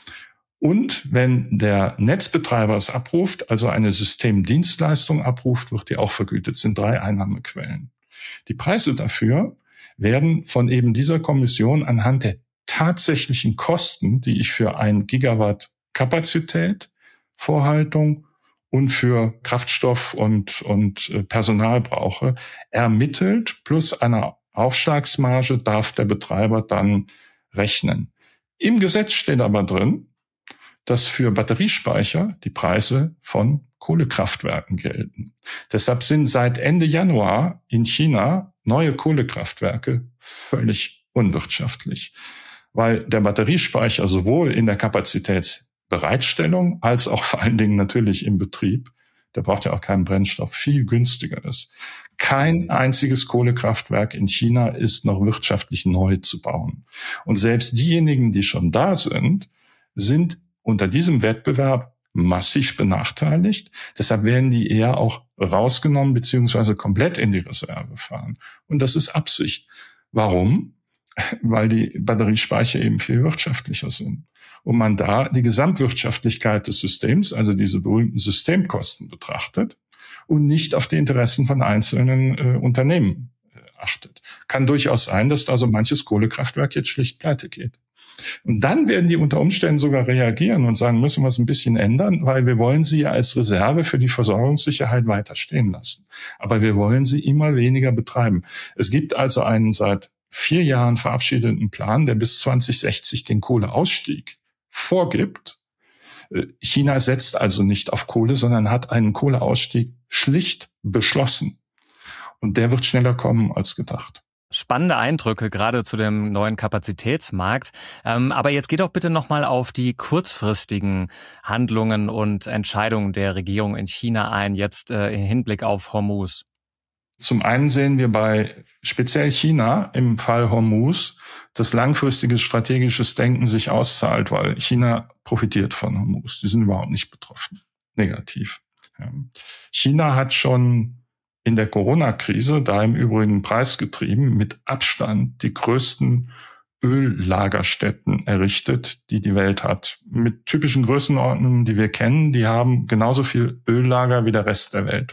Und wenn der Netzbetreiber es abruft, also eine Systemdienstleistung abruft, wird die auch vergütet. Das sind 3 Einnahmequellen. Die Preise dafür werden von eben dieser Kommission anhand der tatsächlichen Kosten, die ich für 1 Gigawatt Kapazität, Vorhaltung und für Kraftstoff und Personal brauche, ermittelt, plus einer Aufschlagsmarge darf der Betreiber dann rechnen. Im Gesetz steht aber drin, dass für Batteriespeicher die Preise von Kohlekraftwerken gelten. Deshalb sind seit Ende Januar in China neue Kohlekraftwerke völlig unwirtschaftlich, weil der Batteriespeicher sowohl in der Kapazitätsbereitstellung als auch vor allen Dingen natürlich im Betrieb, der braucht ja auch keinen Brennstoff, viel günstiger ist. Kein einziges Kohlekraftwerk in China ist noch wirtschaftlich neu zu bauen. Und selbst diejenigen, die schon da sind, sind unter diesem Wettbewerb massiv benachteiligt. Deshalb werden die eher auch rausgenommen beziehungsweise komplett in die Reserve fahren. Und das ist Absicht. Warum? Weil die Batteriespeicher eben viel wirtschaftlicher sind. Und man da die Gesamtwirtschaftlichkeit des Systems, also diese berühmten Systemkosten betrachtet und nicht auf die Interessen von einzelnen Unternehmen achtet. Kann durchaus sein, dass da so manches Kohlekraftwerk jetzt schlicht pleite geht. Und dann werden die unter Umständen sogar reagieren und sagen, müssen wir es ein bisschen ändern, weil wir wollen sie ja als Reserve für die Versorgungssicherheit weiter stehen lassen. Aber wir wollen sie immer weniger betreiben. Es gibt also einen seit 4 Jahren verabschiedeten Plan, der bis 2060 den Kohleausstieg vorgibt. China setzt also nicht auf Kohle, sondern hat einen Kohleausstieg schlicht beschlossen. Und der wird schneller kommen als gedacht. Spannende Eindrücke, gerade zu dem neuen Kapazitätsmarkt. Aber jetzt geht doch bitte nochmal auf die kurzfristigen Handlungen und Entscheidungen der Regierung in China ein, jetzt im Hinblick auf Hormuz. Zum einen sehen wir bei speziell China im Fall Hormuz, dass langfristiges strategisches Denken sich auszahlt, weil China profitiert von Hormuz. Die sind überhaupt nicht betroffen. Negativ. Ja. China hat schon in der Corona-Krise, da im Übrigen preisgetrieben, mit Abstand die größten Öllagerstätten errichtet, die die Welt hat. Mit typischen Größenordnungen, die wir kennen, die haben genauso viel Öllager wie der Rest der Welt.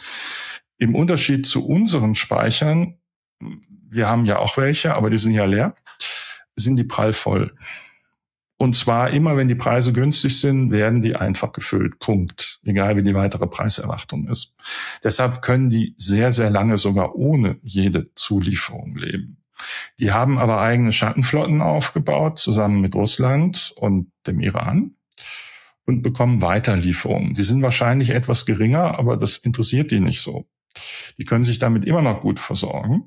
Im Unterschied zu unseren Speichern, wir haben ja auch welche, aber die sind ja leer, sind die prallvoll. Und zwar immer, wenn die Preise günstig sind, werden die einfach gefüllt. Punkt. Egal, wie die weitere Preiserwartung ist. Deshalb können die sehr, sehr lange sogar ohne jede Zulieferung leben. Die haben aber eigene Schattenflotten aufgebaut, zusammen mit Russland und dem Iran, und bekommen Weiterlieferungen. Die sind wahrscheinlich etwas geringer, aber das interessiert die nicht so. Die können sich damit immer noch gut versorgen.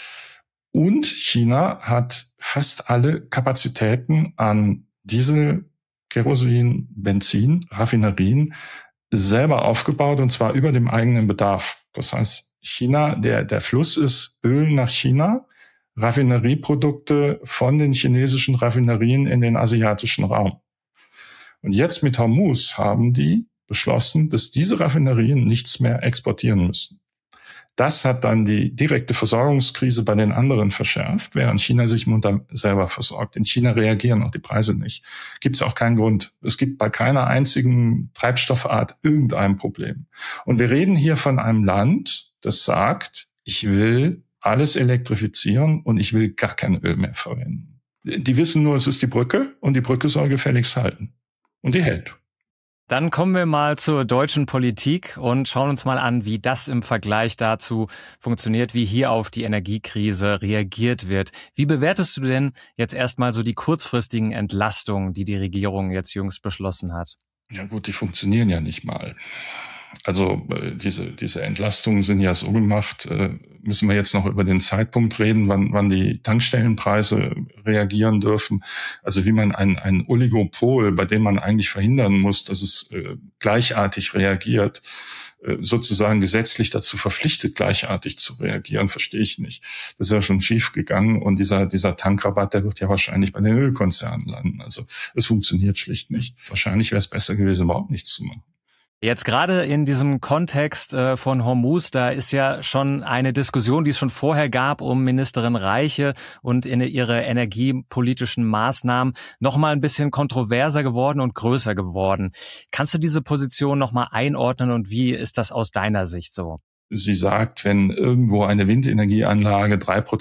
Und China hat fast alle Kapazitäten an Diesel, Kerosin, Benzin, Raffinerien selber aufgebaut, und zwar über dem eigenen Bedarf. Das heißt, China, der Fluss ist Öl nach China, Raffinerieprodukte von den chinesischen Raffinerien in den asiatischen Raum. Und jetzt mit Hormuz haben die beschlossen, dass diese Raffinerien nichts mehr exportieren müssen. Das hat dann die direkte Versorgungskrise bei den anderen verschärft, während China sich munter selber versorgt. In China reagieren auch die Preise nicht. Gibt es auch keinen Grund. Es gibt bei keiner einzigen Treibstoffart irgendein Problem. Und wir reden hier von einem Land, das sagt, ich will alles elektrifizieren und ich will gar kein Öl mehr verwenden. Die wissen nur, es ist die Brücke und die Brücke soll gefälligst halten. Und die hält. Dann kommen wir mal zur deutschen Politik und schauen uns mal an, wie das im Vergleich dazu funktioniert, wie hier auf die Energiekrise reagiert wird. Wie bewertest du denn jetzt erstmal so die kurzfristigen Entlastungen, die die Regierung jetzt jüngst beschlossen hat? Ja gut, die funktionieren ja nicht mal. Also diese Entlastungen sind ja so gemacht, müssen wir jetzt noch über den Zeitpunkt reden, wann die Tankstellenpreise reagieren dürfen. Also wie man ein Oligopol, bei dem man eigentlich verhindern muss, dass es gleichartig reagiert, sozusagen gesetzlich dazu verpflichtet, gleichartig zu reagieren, verstehe ich nicht. Das ist ja schon schief gegangen und dieser Tankrabatt, der wird ja wahrscheinlich bei den Ölkonzernen landen. Also es funktioniert schlicht nicht. Wahrscheinlich wäre es besser gewesen, überhaupt nichts zu machen. Jetzt gerade in diesem Kontext von Hormuz, da ist ja schon eine Diskussion, die es schon vorher gab, um Ministerin Reiche und in ihre energiepolitischen Maßnahmen noch mal ein bisschen kontroverser geworden und größer geworden. Kannst du diese Position noch mal einordnen und wie ist das aus deiner Sicht so? Sie sagt, wenn irgendwo eine Windenergieanlage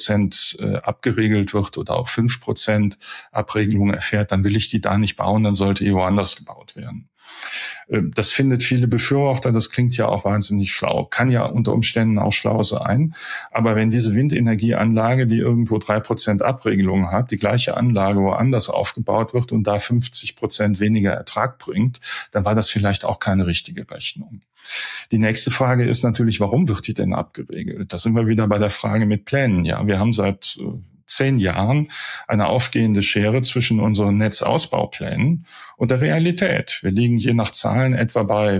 3% abgeregelt wird oder auch 5% Abregelung erfährt, dann will ich die da nicht bauen, dann sollte die woanders gebaut werden. Das findet viele Befürworter, das klingt ja auch wahnsinnig schlau, kann ja unter Umständen auch schlau sein. Aber wenn diese Windenergieanlage, die irgendwo 3% Abregelung hat, die gleiche Anlage woanders aufgebaut wird und da 50% weniger Ertrag bringt, dann war das vielleicht auch keine richtige Rechnung. Die nächste Frage ist natürlich, warum wird die denn abgeregelt? Da sind wir wieder bei der Frage mit Plänen. Ja, wir haben seit 10 Jahren eine aufgehende Schere zwischen unseren Netzausbauplänen und der Realität. Wir liegen je nach Zahlen etwa bei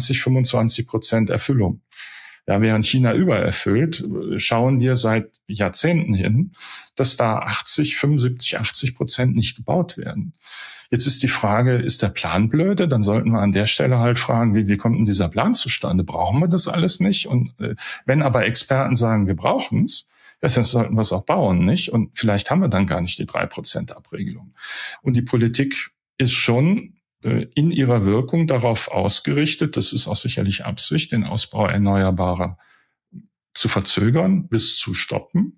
20-25% Erfüllung. Ja, während China übererfüllt, schauen wir seit Jahrzehnten hin, dass da 80% nicht gebaut werden. Jetzt ist die Frage, ist der Plan blöde? Dann sollten wir an der Stelle halt fragen, wie kommt denn dieser Plan zustande? Brauchen wir das alles nicht? Und wenn aber Experten sagen, wir brauchen es, ja, dann sollten wir es auch bauen, nicht? Und vielleicht haben wir dann gar nicht die 3% Abregelung. Und die Politik ist schon in ihrer Wirkung darauf ausgerichtet, das ist auch sicherlich Absicht, den Ausbau erneuerbarer zu verzögern bis zu stoppen.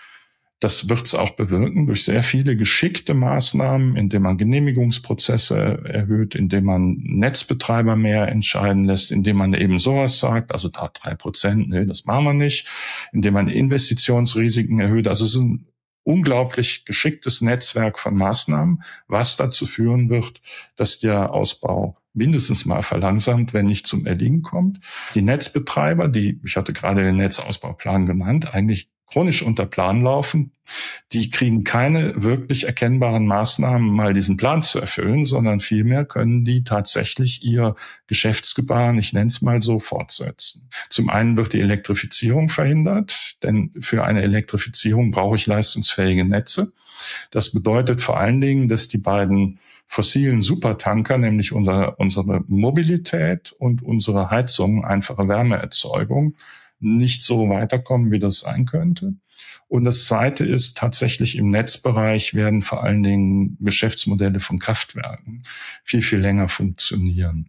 Das wird es auch bewirken durch sehr viele geschickte Maßnahmen, indem man Genehmigungsprozesse erhöht, indem man Netzbetreiber mehr entscheiden lässt, indem man eben sowas sagt, also da 3%, nee, das machen wir nicht, indem man Investitionsrisiken erhöht. Also es ist ein unglaublich geschicktes Netzwerk von Maßnahmen, was dazu führen wird, dass der Ausbau mindestens mal verlangsamt, wenn nicht zum Erliegen kommt. Die Netzbetreiber, ich hatte gerade den Netzausbauplan genannt, eigentlich chronisch unter Plan laufen, die kriegen keine wirklich erkennbaren Maßnahmen, mal diesen Plan zu erfüllen, sondern vielmehr können die tatsächlich ihr Geschäftsgebaren, ich nenne es mal so, fortsetzen. Zum einen wird die Elektrifizierung verhindert, denn für eine Elektrifizierung brauche ich leistungsfähige Netze. Das bedeutet vor allen Dingen, dass die beiden fossilen Supertanker, nämlich unsere Mobilität und unsere Heizung, einfache Wärmeerzeugung, nicht so weiterkommen, wie das sein könnte. Und das Zweite ist, tatsächlich im Netzbereich werden vor allen Dingen Geschäftsmodelle von Kraftwerken viel, viel länger funktionieren.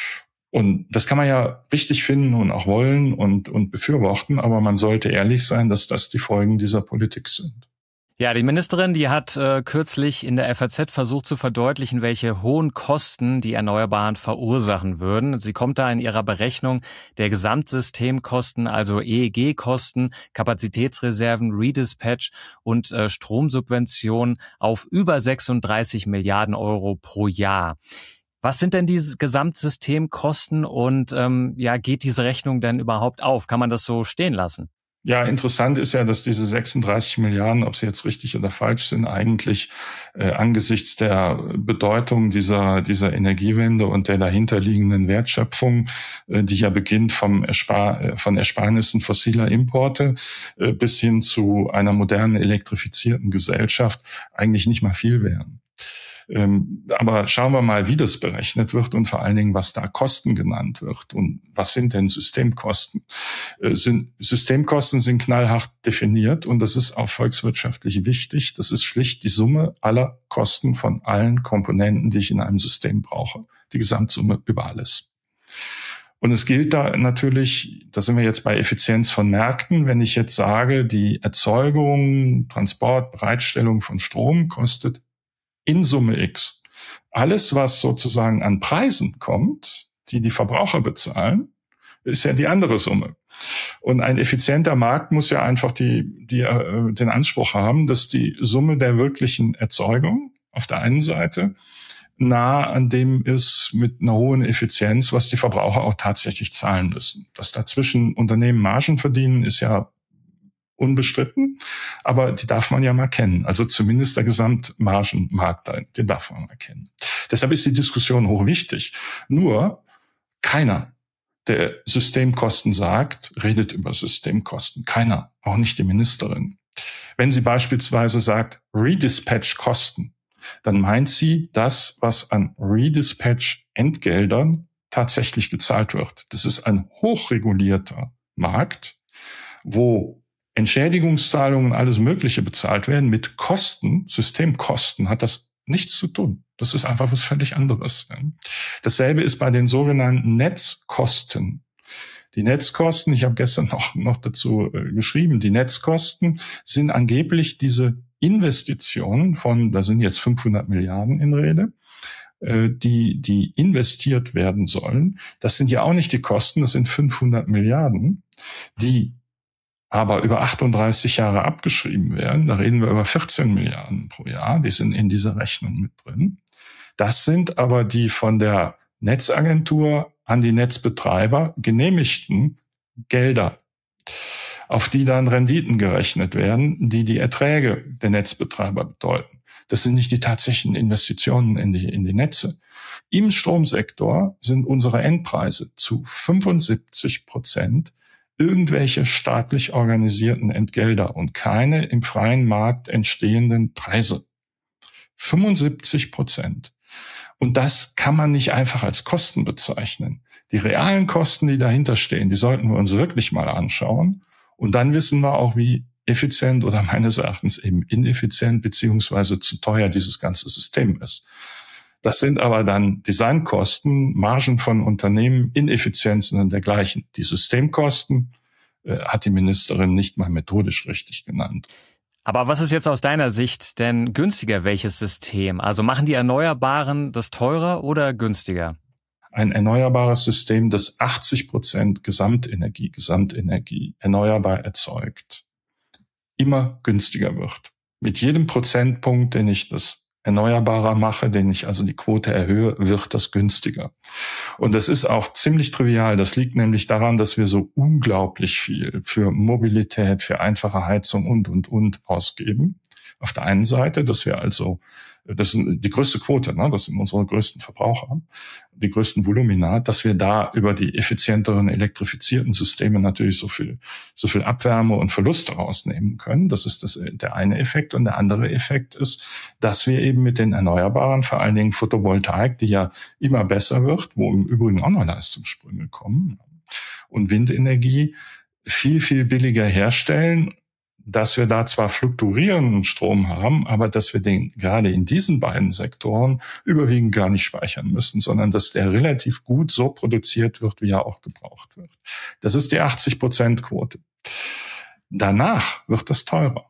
Und das kann man ja richtig finden und auch wollen und befürworten, aber man sollte ehrlich sein, dass das die Folgen dieser Politik sind. Ja, die Ministerin, die hat kürzlich in der FAZ versucht zu verdeutlichen, welche hohen Kosten die Erneuerbaren verursachen würden. Sie kommt da in ihrer Berechnung der Gesamtsystemkosten, also EEG-Kosten, Kapazitätsreserven, Redispatch und Stromsubventionen auf über 36 Milliarden Euro pro Jahr. Was sind denn diese Gesamtsystemkosten und geht diese Rechnung denn überhaupt auf? Kann man das so stehen lassen? Ja, interessant ist ja, dass diese 36 Milliarden, ob sie jetzt richtig oder falsch sind, eigentlich angesichts der Bedeutung dieser Energiewende und der dahinterliegenden Wertschöpfung, die ja beginnt von Ersparnissen fossiler Importe bis hin zu einer modernen elektrifizierten Gesellschaft, eigentlich nicht mal viel wären. Aber schauen wir mal, wie das berechnet wird und vor allen Dingen, was da Kosten genannt wird. Und was sind denn Systemkosten? Systemkosten sind knallhart definiert und das ist auch volkswirtschaftlich wichtig. Das ist schlicht die Summe aller Kosten von allen Komponenten, die ich in einem System brauche. Die Gesamtsumme über alles. Und es gilt da natürlich, da sind wir jetzt bei Effizienz von Märkten, wenn ich jetzt sage, die Erzeugung, Transport, Bereitstellung von Strom kostet in Summe X. Alles, was sozusagen an Preisen kommt, die Verbraucher bezahlen, ist ja die andere Summe. Und ein effizienter Markt muss ja einfach den Anspruch haben, dass die Summe der wirklichen Erzeugung auf der einen Seite nah an dem ist mit einer hohen Effizienz, was die Verbraucher auch tatsächlich zahlen müssen. Dass dazwischen Unternehmen Margen verdienen, ist ja unbestritten, aber die darf man ja mal kennen. Also zumindest der Gesamtmargenmarkt, den darf man mal kennen. Deshalb ist die Diskussion hochwichtig. Nur keiner, der Systemkosten sagt, redet über Systemkosten. Keiner, auch nicht die Ministerin. Wenn sie beispielsweise sagt, Redispatch-Kosten, dann meint sie das, was an Redispatch-Entgeldern tatsächlich gezahlt wird. Das ist ein hochregulierter Markt, wo Entschädigungszahlungen, alles Mögliche bezahlt werden. Mit Kosten, Systemkosten, hat das nichts zu tun. Das ist einfach was völlig anderes. Dasselbe ist bei den sogenannten Netzkosten. Die Netzkosten, ich habe gestern noch dazu geschrieben, die Netzkosten sind angeblich diese Investitionen von, da sind jetzt 500 Milliarden in Rede, die investiert werden sollen. Das sind ja auch nicht die Kosten, das sind 500 Milliarden, die aber über 38 Jahre abgeschrieben werden. Da reden wir über 14 Milliarden pro Jahr. Die sind in dieser Rechnung mit drin. Das sind aber die von der Netzagentur an die Netzbetreiber genehmigten Gelder, auf die dann Renditen gerechnet werden, die Erträge der Netzbetreiber bedeuten. Das sind nicht die tatsächlichen Investitionen in die Netze. Im Stromsektor sind unsere Endpreise zu 75% irgendwelche staatlich organisierten Entgelder und keine im freien Markt entstehenden Preise. 75%. Und das kann man nicht einfach als Kosten bezeichnen. Die realen Kosten, die dahinter stehen, die sollten wir uns wirklich mal anschauen. Und dann wissen wir auch, wie effizient oder meines Erachtens eben ineffizient beziehungsweise zu teuer dieses ganze System ist. Das sind aber dann Designkosten, Margen von Unternehmen, Ineffizienzen und dergleichen. Die Systemkosten hat die Ministerin nicht mal methodisch richtig genannt. Aber was ist jetzt aus deiner Sicht denn günstiger, welches System? Also machen die Erneuerbaren das teurer oder günstiger? Ein erneuerbares System, das 80% Gesamtenergie erneuerbar erzeugt, immer günstiger wird. Mit jedem Prozentpunkt, den ich das erneuerbarer mache, den ich also die Quote erhöhe, wird das günstiger. Und das ist auch ziemlich trivial. Das liegt nämlich daran, dass wir so unglaublich viel für Mobilität, für einfache Heizung und ausgeben. Auf der einen Seite, dass wir also, das ist die größte Quote, ne? Das sind unsere größten Verbraucher, die größten Volumina, dass wir da über die effizienteren, elektrifizierten Systeme natürlich so viel Abwärme und Verluste rausnehmen können. Das ist der eine Effekt. Und der andere Effekt ist, dass wir eben mit den Erneuerbaren, vor allen Dingen Photovoltaik, die ja immer besser wird, wo im Übrigen auch noch Leistungssprünge kommen, und Windenergie viel, viel billiger herstellen, dass wir da zwar fluktuierenden Strom haben, aber dass wir den gerade in diesen beiden Sektoren überwiegend gar nicht speichern müssen, sondern dass der relativ gut so produziert wird, wie er auch gebraucht wird. Das ist die 80%-Quote. Danach wird es teurer.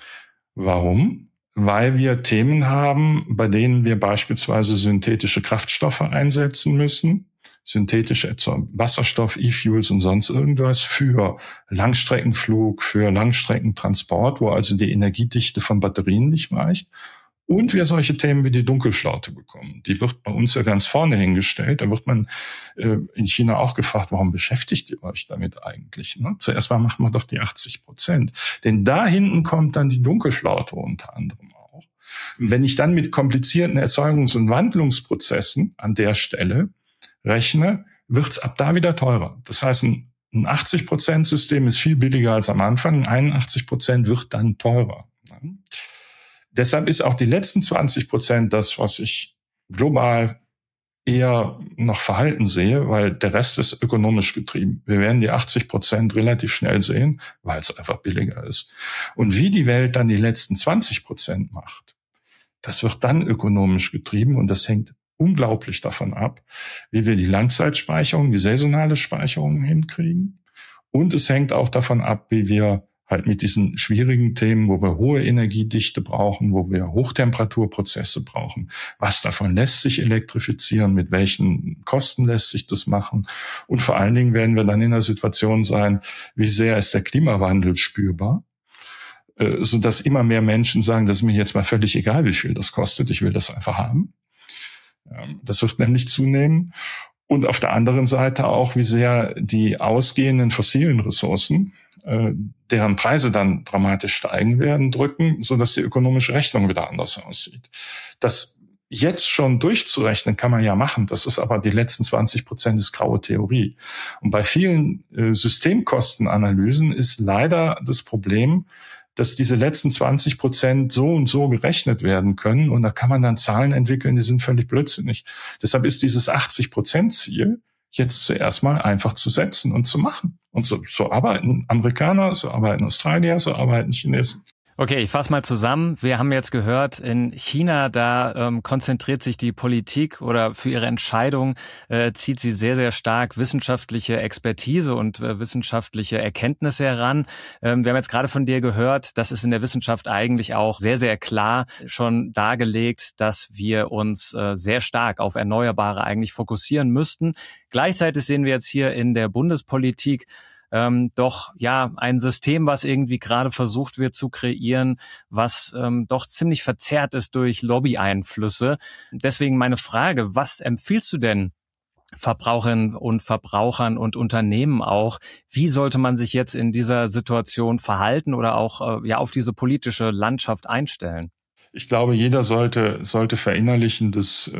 Warum? Weil wir Themen haben, bei denen wir beispielsweise synthetische Kraftstoffe einsetzen müssen, synthetische Wasserstoff, E-Fuels und sonst irgendwas für Langstreckenflug, für Langstreckentransport, wo also die Energiedichte von Batterien nicht reicht. Und wir solche Themen wie die Dunkelflaute bekommen. Die wird bei uns ja ganz vorne hingestellt. Da wird man in China auch gefragt, warum beschäftigt ihr euch damit eigentlich? Ne? Zuerst mal macht man doch die 80%. Denn da hinten kommt dann die Dunkelflaute unter anderem auch. Und wenn ich dann mit komplizierten Erzeugungs- und Wandlungsprozessen an der Stelle rechne, wird's ab da wieder teurer. Das heißt, ein 80%-System ist viel billiger als am Anfang. 81% wird dann teurer. Ne? Deshalb ist auch die letzten 20% das, was ich global eher noch verhalten sehe, weil der Rest ist ökonomisch getrieben. Wir werden die 80% relativ schnell sehen, weil es einfach billiger ist. Und wie die Welt dann die letzten 20% macht, das wird dann ökonomisch getrieben und das hängt unglaublich davon ab, wie wir die Langzeitspeicherung, die saisonale Speicherung hinkriegen. Und es hängt auch davon ab, wie wir halt mit diesen schwierigen Themen, wo wir hohe Energiedichte brauchen, wo wir Hochtemperaturprozesse brauchen. Was davon lässt sich elektrifizieren? Mit welchen Kosten lässt sich das machen? Und vor allen Dingen werden wir dann in der Situation sein, wie sehr ist der Klimawandel spürbar? Sodass immer mehr Menschen sagen, das ist mir jetzt mal völlig egal, wie viel das kostet. Ich will das einfach haben. Das wird nämlich zunehmen. Und auf der anderen Seite auch, wie sehr die ausgehenden fossilen Ressourcen, deren Preise dann dramatisch steigen werden, drücken, sodass die ökonomische Rechnung wieder anders aussieht. Das jetzt schon durchzurechnen kann man ja machen. Das ist aber die letzten 20% ist graue Theorie. Und bei vielen Systemkostenanalysen ist leider das Problem, dass diese letzten 20% so und so gerechnet werden können. Und da kann man dann Zahlen entwickeln, die sind völlig blödsinnig. Deshalb ist dieses 80%-Ziel jetzt zuerst mal einfach zu setzen und zu machen. Und so arbeiten Amerikaner, so arbeiten Australier, so arbeiten Chinesen. Okay, ich fasse mal zusammen. Wir haben jetzt gehört, in China, da konzentriert sich die Politik oder für ihre Entscheidung zieht sie sehr, sehr stark wissenschaftliche Expertise und wissenschaftliche Erkenntnisse heran. Wir haben jetzt gerade von dir gehört, das ist in der Wissenschaft eigentlich auch sehr, sehr klar schon dargelegt, dass wir uns sehr stark auf Erneuerbare eigentlich fokussieren müssten. Gleichzeitig sehen wir jetzt hier in der Bundespolitik doch ja ein System, was irgendwie gerade versucht wird zu kreieren, was doch ziemlich verzerrt ist durch Lobby-Einflüsse. Deswegen meine Frage, was empfiehlst du denn Verbraucherinnen und Verbrauchern und Unternehmen auch? Wie sollte man sich jetzt in dieser Situation verhalten oder auch ja auf diese politische Landschaft einstellen? Ich glaube, jeder sollte verinnerlichen, dass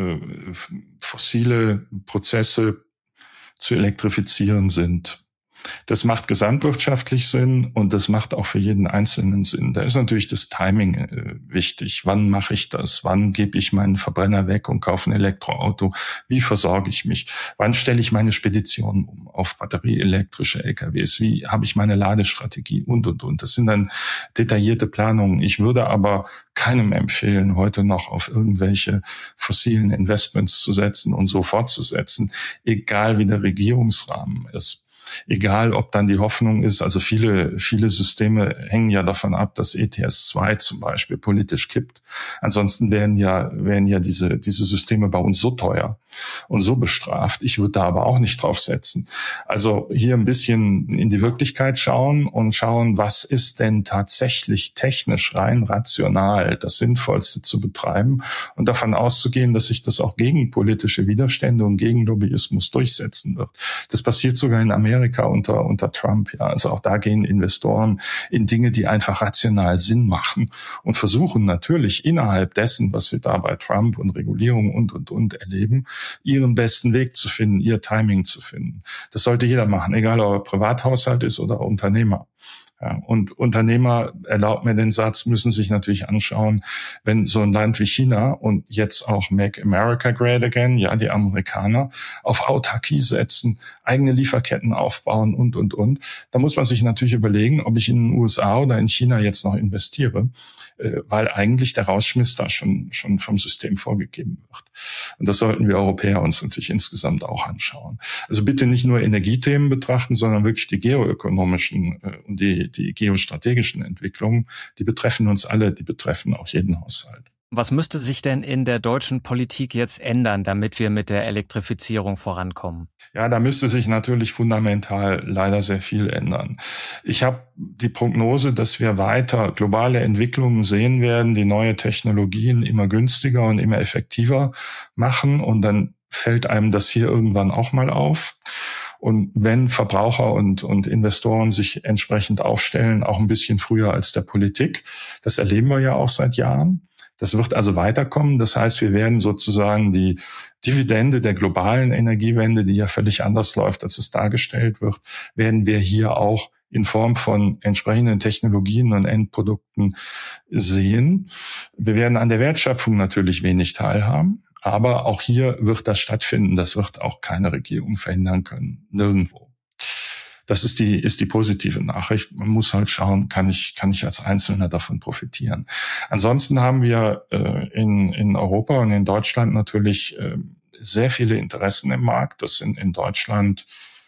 fossile Prozesse zu elektrifizieren sind. Das macht gesamtwirtschaftlich Sinn und das macht auch für jeden Einzelnen Sinn. Da ist natürlich das Timing wichtig. Wann mache ich das? Wann gebe ich meinen Verbrenner weg und kaufe ein Elektroauto? Wie versorge ich mich? Wann stelle ich meine Spedition um auf batterieelektrische LKWs? Wie habe ich meine Ladestrategie? Und. Das sind dann detaillierte Planungen. Ich würde aber keinem empfehlen, heute noch auf irgendwelche fossilen Investments zu setzen und so fortzusetzen, egal wie der Regierungsrahmen ist. Egal, ob dann die Hoffnung ist, also viele Systeme hängen ja davon ab, dass ETS 2 zum Beispiel politisch kippt. Ansonsten wären ja diese Systeme bei uns so teuer und so bestraft. Ich würde da aber auch nicht drauf setzen. Also hier ein bisschen in die Wirklichkeit schauen und schauen, was ist denn tatsächlich technisch rein rational das Sinnvollste zu betreiben und davon auszugehen, dass sich das auch gegen politische Widerstände und gegen Lobbyismus durchsetzen wird. Das passiert sogar in Amerika unter Trump. Ja, also auch da gehen Investoren in Dinge, die einfach rational Sinn machen und versuchen natürlich innerhalb dessen, was sie da bei Trump und Regulierung und erleben, ihren besten Weg zu finden, ihr Timing zu finden. Das sollte jeder machen, egal ob er Privathaushalt ist oder Unternehmer. Ja, und Unternehmer, erlaubt mir den Satz, müssen sich natürlich anschauen, wenn so ein Land wie China und jetzt auch Make America Great Again, ja, die Amerikaner, auf Autarkie setzen, eigene Lieferketten aufbauen und. Da muss man sich natürlich überlegen, ob ich in den USA oder in China jetzt noch investiere, weil eigentlich der Rausschmiss da schon vom System vorgegeben wird. Und das sollten wir Europäer uns natürlich insgesamt auch anschauen. Also bitte nicht nur Energiethemen betrachten, sondern wirklich die geoökonomischen und die geostrategischen Entwicklungen, die betreffen uns alle, die betreffen auch jeden Haushalt. Was müsste sich denn in der deutschen Politik jetzt ändern, damit wir mit der Elektrifizierung vorankommen? Ja, da müsste sich natürlich fundamental leider sehr viel ändern. Ich habe die Prognose, dass wir weiter globale Entwicklungen sehen werden, die neue Technologien immer günstiger und immer effektiver machen. Und dann fällt einem das hier irgendwann auch mal auf. Und wenn Verbraucher und Investoren sich entsprechend aufstellen, auch ein bisschen früher als der Politik, das erleben wir ja auch seit Jahren. Das wird also weiterkommen. Das heißt, wir werden sozusagen die Dividende der globalen Energiewende, die ja völlig anders läuft, als es dargestellt wird, werden wir hier auch in Form von entsprechenden Technologien und Endprodukten sehen. Wir werden an der Wertschöpfung natürlich wenig teilhaben, aber auch hier wird das stattfinden. Das wird auch keine Regierung verhindern können. Nirgendwo. Das ist die positive Nachricht. Man muss halt schauen, kann ich als Einzelner davon profitieren. Ansonsten haben wir in Europa und in Deutschland natürlich sehr viele Interessen im Markt. Das sind in Deutschland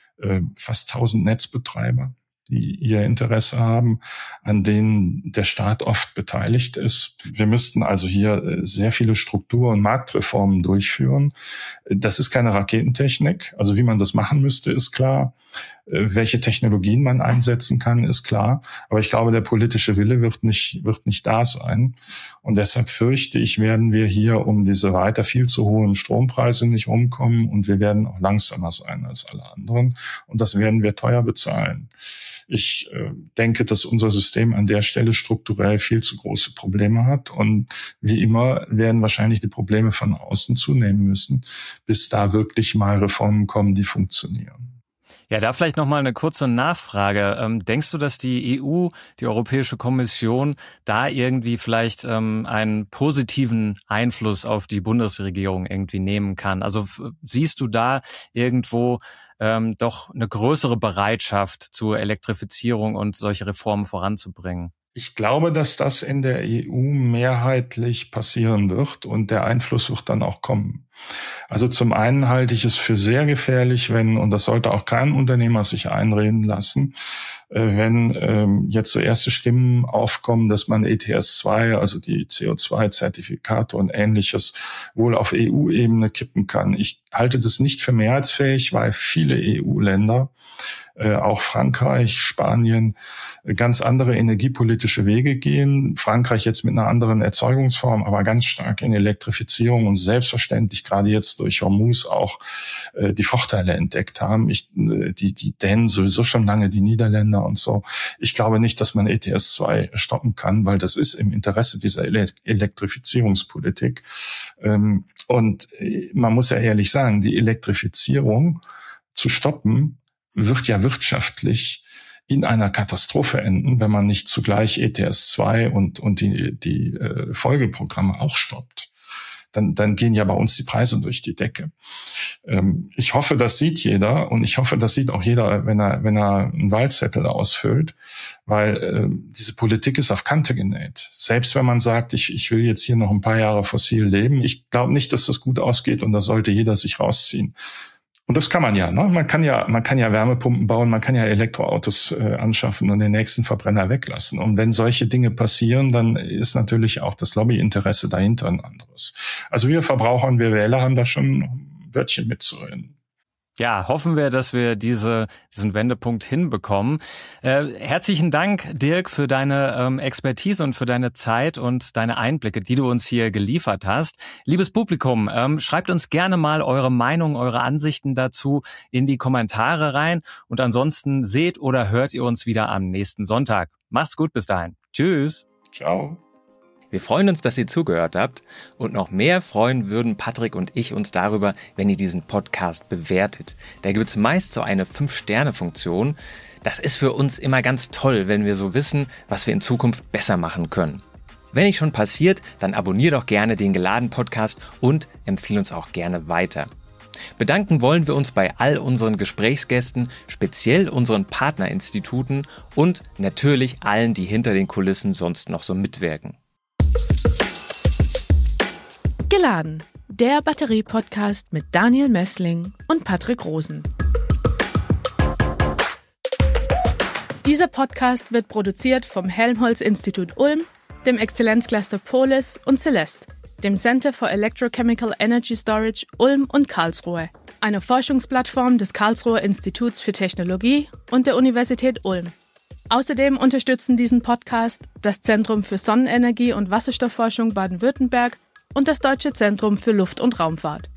fast 1000 Netzbetreiber, die ihr Interesse haben, an denen der Staat oft beteiligt ist. Wir müssten also hier sehr viele Struktur- und Marktreformen durchführen. Das ist keine Raketentechnik. Also wie man das machen müsste, ist klar. Welche Technologien man einsetzen kann, ist klar. Aber ich glaube, der politische Wille wird nicht da sein. Und deshalb fürchte ich, werden wir hier um diese weiter viel zu hohen Strompreise nicht rumkommen. Und wir werden auch langsamer sein als alle anderen. Und das werden wir teuer bezahlen. Ich denke, dass unser System an der Stelle strukturell viel zu große Probleme hat. Und wie immer werden wahrscheinlich die Probleme von außen zunehmen müssen, bis da wirklich mal Reformen kommen, die funktionieren. Ja, da vielleicht nochmal eine kurze Nachfrage. Denkst du, dass die EU, die Europäische Kommission, da irgendwie vielleicht einen positiven Einfluss auf die Bundesregierung irgendwie nehmen kann? Also siehst du da irgendwo doch eine größere Bereitschaft zur Elektrifizierung und solche Reformen voranzubringen? Ich glaube, dass das in der EU mehrheitlich passieren wird und der Einfluss wird dann auch kommen. Also zum einen halte ich es für sehr gefährlich, und das sollte auch kein Unternehmer sich einreden lassen, wenn jetzt so erste Stimmen aufkommen, dass man ETS2, also die CO2-Zertifikate und Ähnliches, wohl auf EU-Ebene kippen kann. Ich halte das nicht für mehrheitsfähig, weil viele EU-Länder, auch Frankreich, Spanien, ganz andere energiepolitische Wege gehen. Frankreich jetzt mit einer anderen Erzeugungsform, aber ganz stark in Elektrifizierung und selbstverständlich gerade jetzt durch Hormuz auch die Vorteile entdeckt haben. Die Dänen sowieso schon lange, die Niederländer und so. Ich glaube nicht, dass man ETS2 stoppen kann, weil das ist im Interesse dieser Elektrifizierungspolitik. Und man muss ja ehrlich sagen, die Elektrifizierung zu stoppen, wird ja wirtschaftlich in einer Katastrophe enden, wenn man nicht zugleich ETS2 und die Folgeprogramme auch stoppt. Dann gehen ja bei uns die Preise durch die Decke. Ich hoffe, das sieht jeder und ich hoffe, das sieht auch jeder, wenn er einen Wahlzettel ausfüllt, weil diese Politik ist auf Kante genäht. Selbst wenn man sagt, ich will jetzt hier noch ein paar Jahre fossil leben, ich glaube nicht, dass das gut ausgeht und da sollte jeder sich rausziehen. Und das kann man ja, ne? Man kann ja Wärmepumpen bauen, man kann ja Elektroautos anschaffen und den nächsten Verbrenner weglassen. Und wenn solche Dinge passieren, dann ist natürlich auch das Lobbyinteresse dahinter ein anderes. Also wir Verbraucher und wir Wähler haben da schon ein Wörtchen mitzureden. Ja, hoffen wir, dass wir diesen Wendepunkt hinbekommen. Herzlichen Dank, Dirk, für deine Expertise und für deine Zeit und deine Einblicke, die du uns hier geliefert hast. Liebes Publikum, schreibt uns gerne mal eure Meinung, eure Ansichten dazu in die Kommentare rein. Und ansonsten seht oder hört ihr uns wieder am nächsten Sonntag. Macht's gut bis dahin. Tschüss. Ciao. Wir freuen uns, dass ihr zugehört habt und noch mehr freuen würden Patrick und ich uns darüber, wenn ihr diesen Podcast bewertet. Da gibt's meist so eine 5-Sterne-Funktion. Das ist für uns immer ganz toll, wenn wir so wissen, was wir in Zukunft besser machen können. Wenn nicht schon passiert, dann abonniert doch gerne den Geladen-Podcast und empfehle uns auch gerne weiter. Bedanken wollen wir uns bei all unseren Gesprächsgästen, speziell unseren Partnerinstituten und natürlich allen, die hinter den Kulissen sonst noch so mitwirken. Geladen, der Batterie-Podcast mit Daniel Messling und Patrick Rosen. Dieser Podcast wird produziert vom Helmholtz-Institut Ulm dem Exzellenzcluster Polis und Celeste, dem Center for Electrochemical Energy Storage Ulm und Karlsruhe, einer Forschungsplattform des Karlsruher Instituts für Technologie und der Universität Ulm. Außerdem unterstützen diesen Podcast das Zentrum für Sonnenenergie und Wasserstoffforschung Baden-Württemberg und das Deutsche Zentrum für Luft- und Raumfahrt.